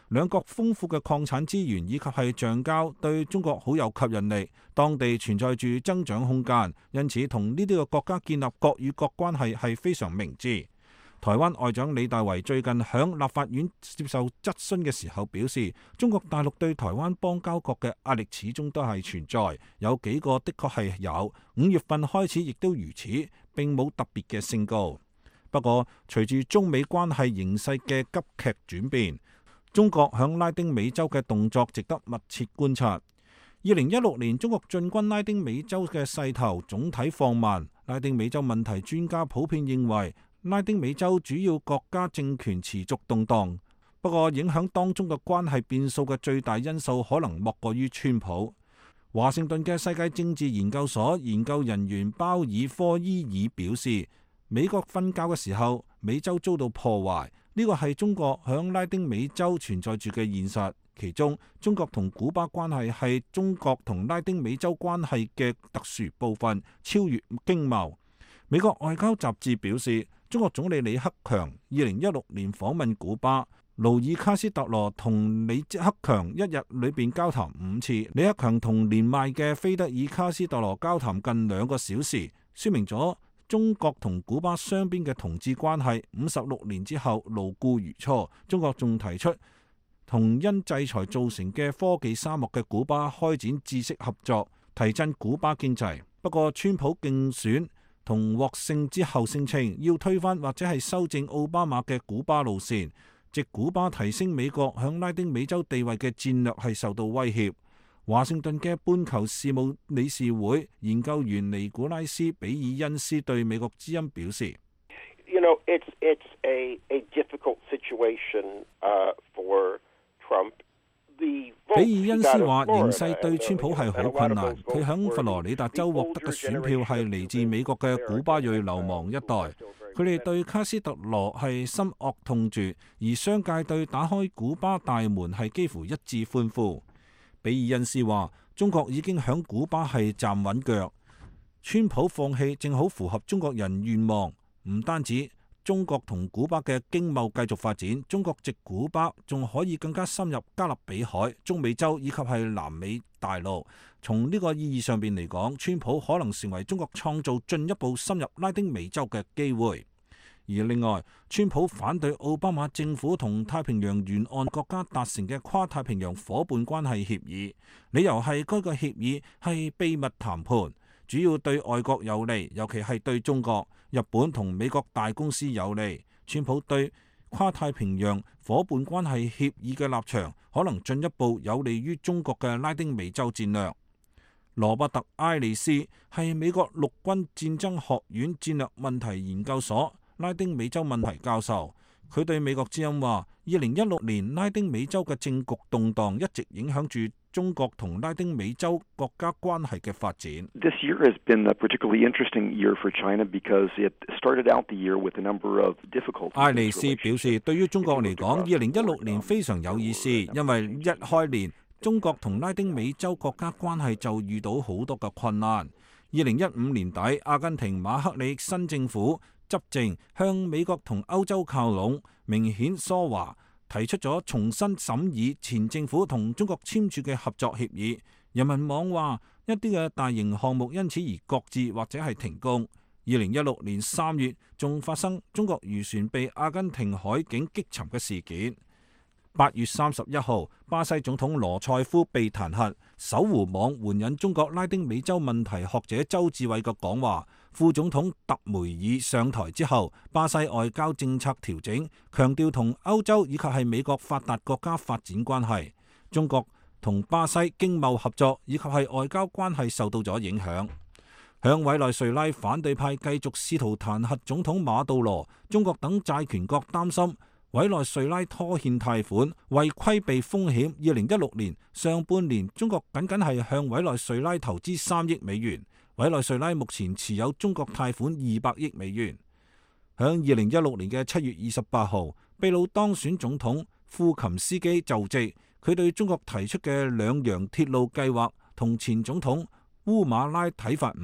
兩國豐富嘅礦產資源以及係橡膠對中國好有吸引力，當地存在住增長空間，因此同呢啲嘅國家建立國與國關係係非常明智。台灣外長李大維最近響立法院接受質詢嘅時候表示，中國大陸對台灣邦交國嘅壓力始終都係存在，有幾個的確係有，五月份開始亦都如此，並冇特別嘅升高。不過，隨住中美關係形勢嘅急劇轉變，中國響拉丁美洲嘅動作值得密切觀察。二零一六年中國進軍拉丁美洲嘅勢頭總體放慢，拉丁美洲問題專家普遍認為，拉丁美洲主要國家政權持續動盪，不過影響當中嘅關係變數嘅最大因素可能莫過於川普。華盛頓嘅世界政治研究所研究人員鮑爾科伊爾表示，美國瞓覺嘅時候，美洲遭到破壞，呢個係中國響拉丁美洲存在住嘅現實。其中，中國同古巴關係係中國同拉丁美洲關係嘅特殊部分，超越經貿。美國外交雜誌表示，中國總理李克強二零一六年訪問古巴，勞爾卡斯特羅同李克強一日裏邊交談五次，李克強同年邁嘅菲德爾卡斯特羅交談近兩個小時，說明咗中國同古巴雙邊嘅同志關係五十六年之後牢固如初。中國仲提出同因制裁造成嘅科技沙漠嘅古巴開展知識合作，提振古巴經濟。不過，川普競選同獲勝之後聲稱要推翻或者係修正奧巴馬嘅古巴路線，即古巴提升美國響拉丁美洲地位嘅戰略係受到威脅。華盛頓嘅半球事務理事會研究員尼古拉斯比爾恩斯對美國之音表示 ：You know, it's it's a a difficult situation, uh, for Trump. 比爾恩斯話：形勢對川普係好困難。佢響佛羅里達州獲得嘅選票係嚟自美國嘅古巴裔流亡一代，佢哋對卡斯特羅係深惡痛絕，而商界對打開古巴大門係幾乎一致歡呼。比爾恩斯話：中國已經響古巴係站穩腳，川普放棄正好符合中國人願望，唔單止中國同古巴嘅經貿繼續發展，中國籍古巴仲可以更加深入加勒比海、中美洲以及係南美大陸。從呢個意義上邊嚟講，川普可能成為中國創造進一步深入拉丁美洲嘅機會。而另外，川普反對奧巴馬政府同太平洋沿岸國家達成嘅跨太平洋夥伴關係協議，理由係該個協議係秘密談判，主要對外國有利，尤其係對中國、日本同美國大公司有利。川普對跨太平洋夥伴關係協議嘅立場，可能進一步有利於中國嘅拉丁美洲戰略。羅伯特·埃利斯係美國陸軍戰爭學院戰略問題研究所拉丁美洲問題教授，佢對美國之音話：二零一六年拉丁美洲嘅政局動盪一直影響住中國同拉丁美洲國家關係嘅發展。 This year has been a particularly interesting year for China because it started out the year with a number of difficulties. 艾利斯表示，對於中國嚟講，二零一六年非常有意思，因為一開年，中國同拉丁美洲國家關係就遇到好多嘅困難。二零一五年底，阿根廷馬克里新政府執政，向美國同歐洲靠攏，明顯疏華，提出咗重新審議前政府同中國簽署嘅合作協議。人民網話，一啲嘅大型項目因此而擱置或者係停工。二零一六年三月仲發生中國漁船被阿根廷海警擊沉嘅事件。八月三十一號，巴西總統羅塞夫被彈劾。搜狐網援引中國拉丁美洲問題學者周志偉嘅講話，副總統特梅爾上台之後，巴西外交政策調整，強調同歐洲以及係美國發達國家發展關係。中國同巴西經貿合作以及係外交關係受到咗影響。向委內瑞拉反對派繼續試圖彈劾總統馬杜羅，中國等債權國擔心委內瑞拉拖欠貸款，為規避風險，二零一六年上半年中國僅僅係向委內瑞拉投資三億美元。委內瑞拉目前持有中國貸款二百億美元。響二零一六年嘅七月二十八號，秘魯當選總統庫琴斯基就職，佢對中國提出嘅兩洋鐵路計劃同前總統烏馬拉睇法唔同，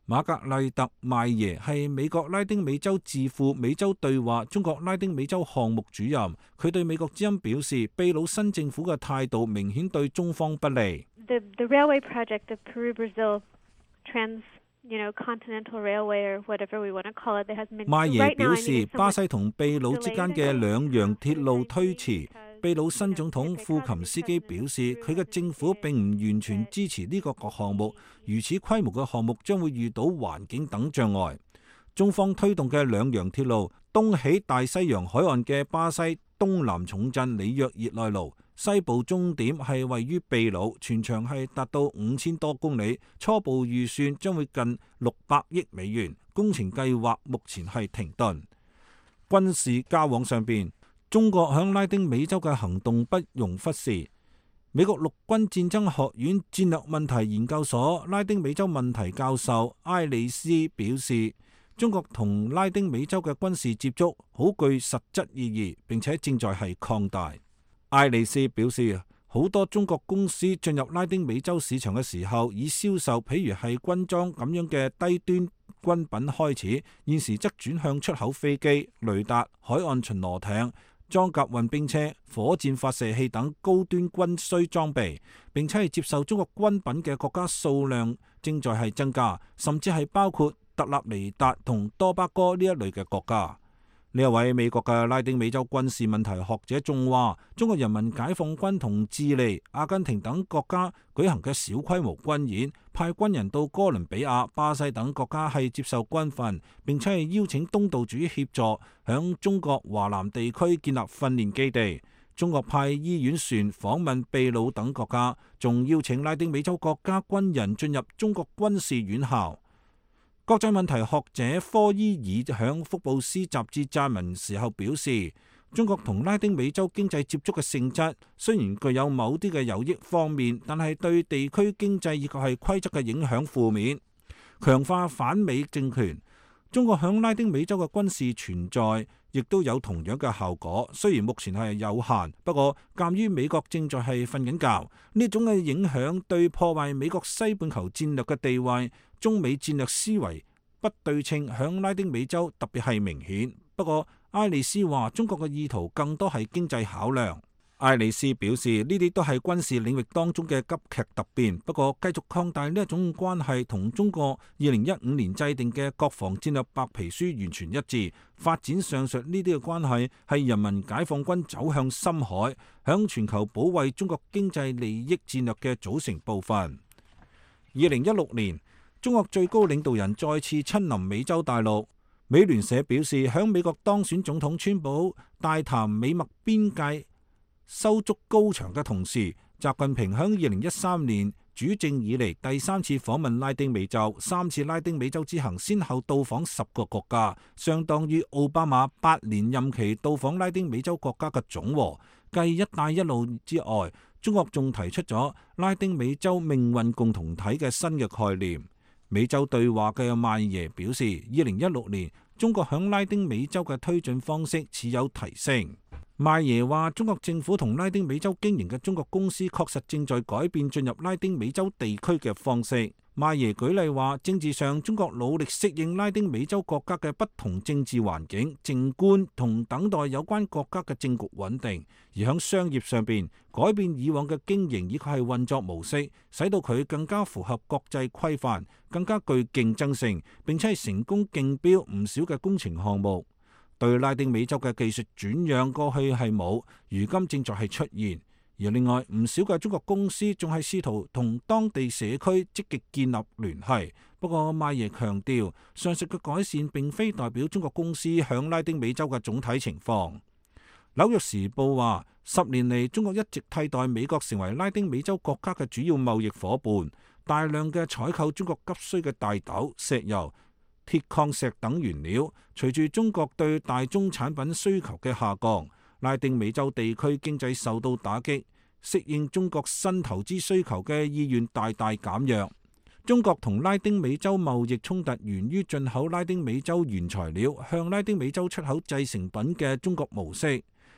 瑪格麗特邁耶係美國拉丁美洲智庫美洲對話中國拉丁美洲項目主任，佢對美國之音表示，秘魯新政府嘅態度明顯對中方不利。 The, the railway project, the Peru-Brazil trans You know, continental railway or whatever we want to call it, there has been. 邁耶表示，巴西同秘魯之間嘅兩洋鐵路推遲。秘魯新總統庫琴斯基表示，佢嘅政府並唔完全支持呢個個項目，如此規模嘅項目將會遇到環境等障礙。中方推動嘅兩洋鐵路東起大西洋海岸嘅巴西東南重鎮里約熱內盧，西部終點係位於秘魯，全長係達到五千多公里，初步預算將會近六百億美元。工程計劃目前係停頓。軍事交往上邊，中國響拉丁美洲嘅行動不容忽視。美國陸軍戰爭學院戰略問題研究所拉丁美洲問題教授埃利斯表示，中國同拉丁美洲嘅軍事接觸好具實質意義，並且正在係擴大。艾利斯表示，好多中國公司進入拉丁美洲市場嘅時候，以銷售譬如係軍裝咁樣嘅低端軍品開始，現時則轉向出口飛機、雷達、海岸巡邏艇、裝甲運兵車、火箭發射器等高端軍需裝備，並且係接受中國軍品嘅國家數量正在係增加，甚至係包括特立尼達同多巴哥呢一類嘅國家。呢一位美國嘅拉丁美洲軍事問題學者仲話，中國人民解放軍同智利、阿根廷等國家舉行嘅小規模軍演，派軍人到哥倫比亞、巴西等國家係接受軍訓，並且係邀請東道主協助響中國華南地區建立訓練基地。中國派醫院船訪問秘魯等國家，仲邀請拉丁美洲國家軍人進入中國軍事院校。國際問題學者科伊爾響福布斯雜誌撰文時候表示，中國同拉丁美洲經濟接觸嘅性質雖然具有某啲嘅有益方面，但係對地區經濟以及係規則嘅影響負面，強化反美政權。中國響拉丁美洲嘅軍事存在亦都有同樣嘅效果，雖然目前係有限，不過鑑於美國正在係瞓緊覺，呢種嘅影響對破壞美國西半球戰略嘅地位、中美戰略思維不對稱響拉丁美洲特別係明顯。不過埃利斯話，中國嘅意圖更多係經濟考量。埃利斯表示，呢啲都係軍事領域當中嘅急劇突變，不過繼續擴大呢一種關係同中國二零一五年制定嘅國防戰略白皮書完全一致。發展上述呢啲嘅關係係人民解放軍走向深海，響全球保衛中國經濟利益戰略嘅組成部分。二零一六年，中國最高領導人再次親臨美洲大陸。美聯社表示，響美國當選總統川普大談美墨邊界收足高牆嘅同時，習近平響二零一三年主政以嚟第三次訪問拉丁美洲，三次拉丁美洲之行先後到訪十個國家，相當於奧巴馬八年任期到訪拉丁美洲國家嘅總和。繼一帶一路之外，中國仲提出咗拉丁美洲命運共同體嘅新嘅概念。美洲對話嘅邁耶表示，二零一六年中國響拉丁美洲嘅推進方式似有提升。邁耶話，中國政府同拉丁美洲經營嘅中國公司確實正在改變進入拉丁美洲地區嘅方式。邁耶舉例話，政治上中國努力適應拉丁美洲國家嘅不同政治環境、靜觀同等待有關國家嘅政局穩定；而響商業上邊，改變以往嘅經營以及係運作模式，使到佢更加符合國際規範，更加具競爭性，並且係成功競標唔少嘅工程項目。對拉丁美洲嘅技術轉讓過去係冇，如今正在係出現。而另外唔少嘅中國公司仲係試圖同當地社區積極建立聯繫。不過邁耶強調，上述嘅改善並非代表中國公司響拉丁美洲嘅總體情況。紐約時報話，十年嚟中國一直替代美國成為拉丁美洲國家嘅主要貿易夥伴，大量嘅採購中國急需嘅大豆、石油、鐵礦石等原料。隨住中國對大宗產品需求嘅下降，拉丁美洲地區經濟受到打擊，適應中國新投資需求嘅意願大大減弱。中國同拉丁美洲貿易衝突源於進口拉丁美洲原材料向拉丁美洲出口製成品嘅中國模式。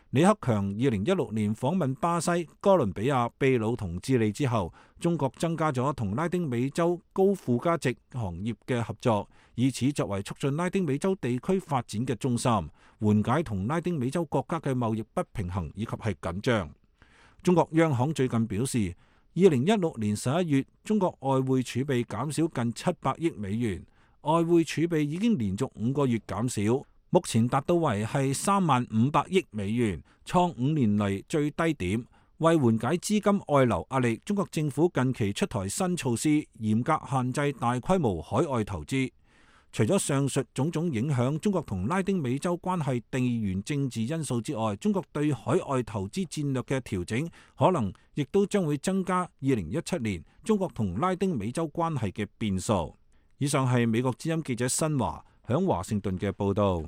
李克強二零一六年訪問巴西、哥倫比亞、秘魯同智利之後，中國增加咗同拉丁美洲高附加值行業嘅合作，以此作為促進拉丁美洲地區發展嘅中心，緩解同拉丁美洲國家嘅貿易不平衡以及係緊張。中國央行最近表示，二零一六年十一月，中國外匯儲備減少近七百億美元，外匯儲備已經連續五個月減少。目前達到為係三萬五百億美元，創五年嚟最低點。為緩解資金外流壓力，中國政府近期出台新措施，嚴格限制大規模海外投資。除咗上述種種影響中國同拉丁美洲關係地緣政治因素之外，中國對海外投資戰略嘅調整，可能亦都將會增加二零一七年中國同拉丁美洲關係嘅變數。以上係美國之音記者新華響華盛頓嘅報導。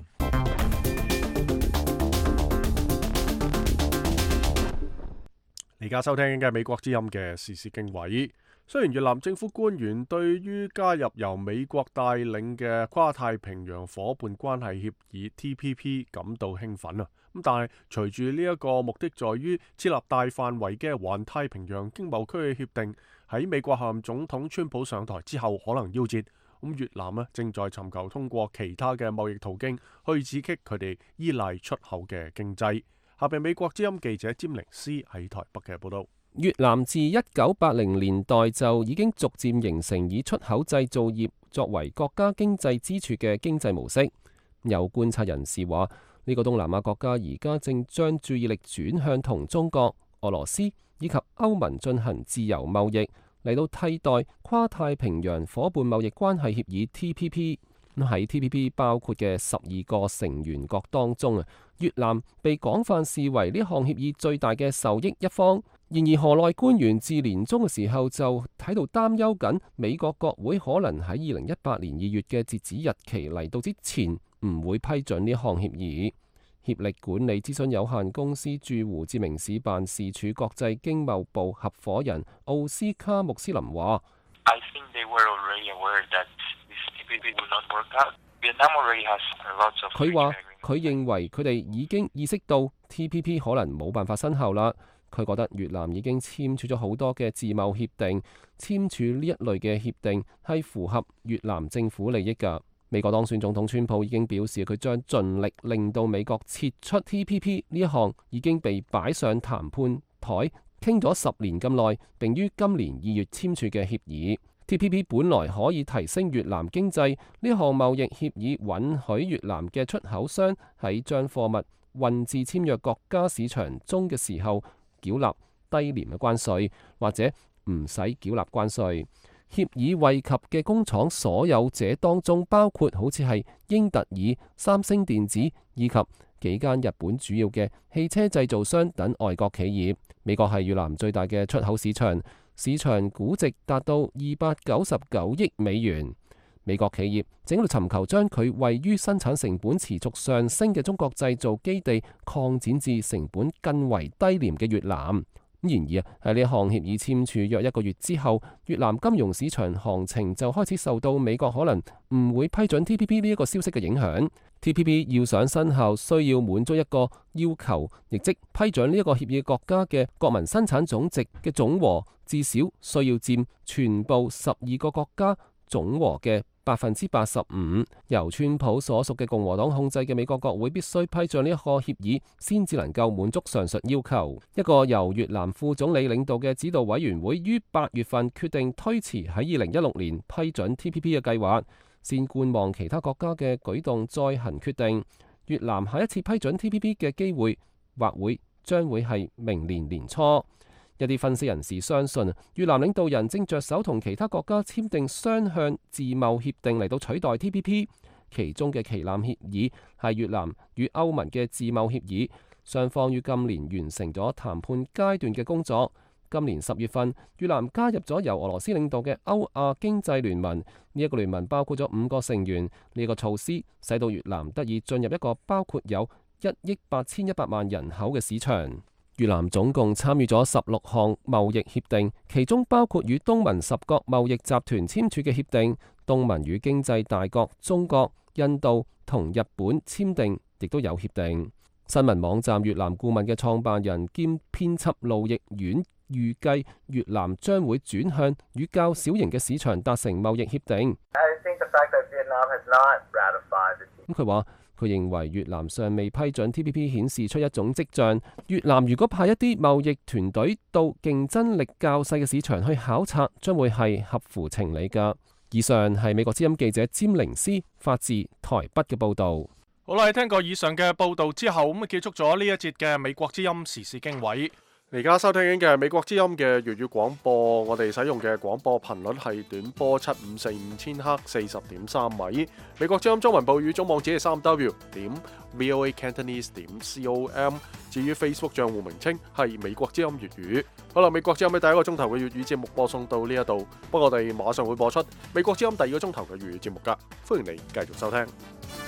而家收聽嘅美國之音嘅時事經緯。雖然越南政府官員對於加入由美國帶領嘅跨太平洋夥伴關係協議 T P P 感到興奮啊，咁但係隨住呢一個目的在於設立大範圍嘅環太平洋經貿區嘅協定喺美國下任總統川普上台之後可能夭折，咁越南咧正在尋求通過其他嘅貿易途徑去刺激佢哋依賴出口嘅經濟。下邊美國之音記者詹寧斯喺台北嘅報道。 越南自一九八零年代就已經逐漸形成以出口製造業作為國家經濟支柱嘅經濟模式。有觀察人士話，呢個東南亞國家而家正將注意力轉向同中國、俄羅斯以及歐盟進行自由貿易，嚟到替代跨太平洋夥伴貿易關係協議 T P P。喺 T P P 包括嘅十二個成員國當中啊，越南被廣泛視為呢項協議最大嘅受益一方。然而，河內官員至年中嘅時候就喺度擔憂緊，美國國會可能喺二零一八年二月嘅截止日期嚟到之前唔會批准呢項協議。協力管理諮詢有限公司駐胡志明市辦事處國際經貿部合夥人奧斯卡穆斯林話：佢話佢認為佢哋已經意識到 T P P 可能冇辦法生效啦。佢覺得越南已經簽署咗好多嘅自貿協定，簽署呢一類嘅協定係符合越南政府利益㗎。美國當選總統川普已經表示，佢將盡力令到美國撤出 T P P 呢一項已經被擺上談判台，傾咗十年咁耐，並於今年二月簽署嘅協議。T P P 本來可以提升越南經濟，呢項貿易協議允許越南嘅出口商喺將貨物運至簽約國家市場中嘅時候繳納低廉嘅關稅，或者唔使繳納關稅。協議惠及嘅工廠所有者當中，包括好似係英特爾、三星電子以及幾間日本主要嘅汽車製造商等外國企業。美國係越南最大嘅出口市場，市場估值達到二百九十九億美元。美國企業正喺度尋求將佢位於生產成本持續上升嘅中國製造基地擴展至成本更為低廉嘅越南。然而啊，喺呢項協議簽署約一個月之後，越南金融市場行情就開始受到美國可能唔會批准 T P P 呢一個消息嘅影響。T P P 要想生效，需要滿足一個要求，亦即批准呢一個協議國家嘅國民生產總值嘅總和至少需要佔全部十二個國家總和嘅百分之八十五。由川普所屬嘅共和黨控制嘅美國國會必須批准呢一個協議，先至能夠滿足上述要求。一個由越南副總理領導嘅指導委員會於八月份決定推遲喺二零一六年批准 T P P 嘅計劃，先觀望其他國家嘅舉動再行決定。越南下一次批准 T P P 嘅機會或會將會係明年年初。一啲分析人士相信，越南領導人正着手同其他國家簽訂雙向自貿協定嚟到取代 T P P。其中嘅旗艦協議係越南與歐盟嘅自貿協議，雙方於今年完成咗談判階段嘅工作。今年十月份，越南加入咗由俄羅斯領導嘅歐亞經濟聯盟，呢、這、一個聯盟包括咗五個成員。呢、這個措施使到越南得以進入一個包括有一億八千一百萬人口嘅市場。越南總共參與咗十六項貿易協定，其中包括與東盟十國貿易集團簽署嘅協定，東盟與經濟大國中國、印度同日本簽訂亦都有協定。 新聞網站越南顧問嘅創辦人兼編輯路易遠預計越南將會轉向與較小型嘅市場達成貿易協定。咁佢話佢認為越南尚未批准 T P P 顯示出一種跡象，越南如果派一啲貿易團隊到競爭力較細嘅市場去考察，將會係合乎情理㗎。以上係美國之音記者詹寧斯發自台北嘅報導。 好啦，聽過以上嘅報導之後，咁結束咗呢一節嘅美國之音時事經緯。而家收聽緊嘅美國之音嘅粵語廣播，我哋使用嘅廣播頻率係短波七五四五千赫四十點三米。美國之音中文部語總網址係三 W 點 V O A Cantonese 點 C O M。至於 Facebook 賬戶名稱係美國之音粵語。好啦，美國之音嘅第一個鐘頭嘅粵語節目播送到呢一度，不過我哋馬上會播出美國之音第二個鐘頭嘅粵語節目㗎，歡迎你繼續收聽。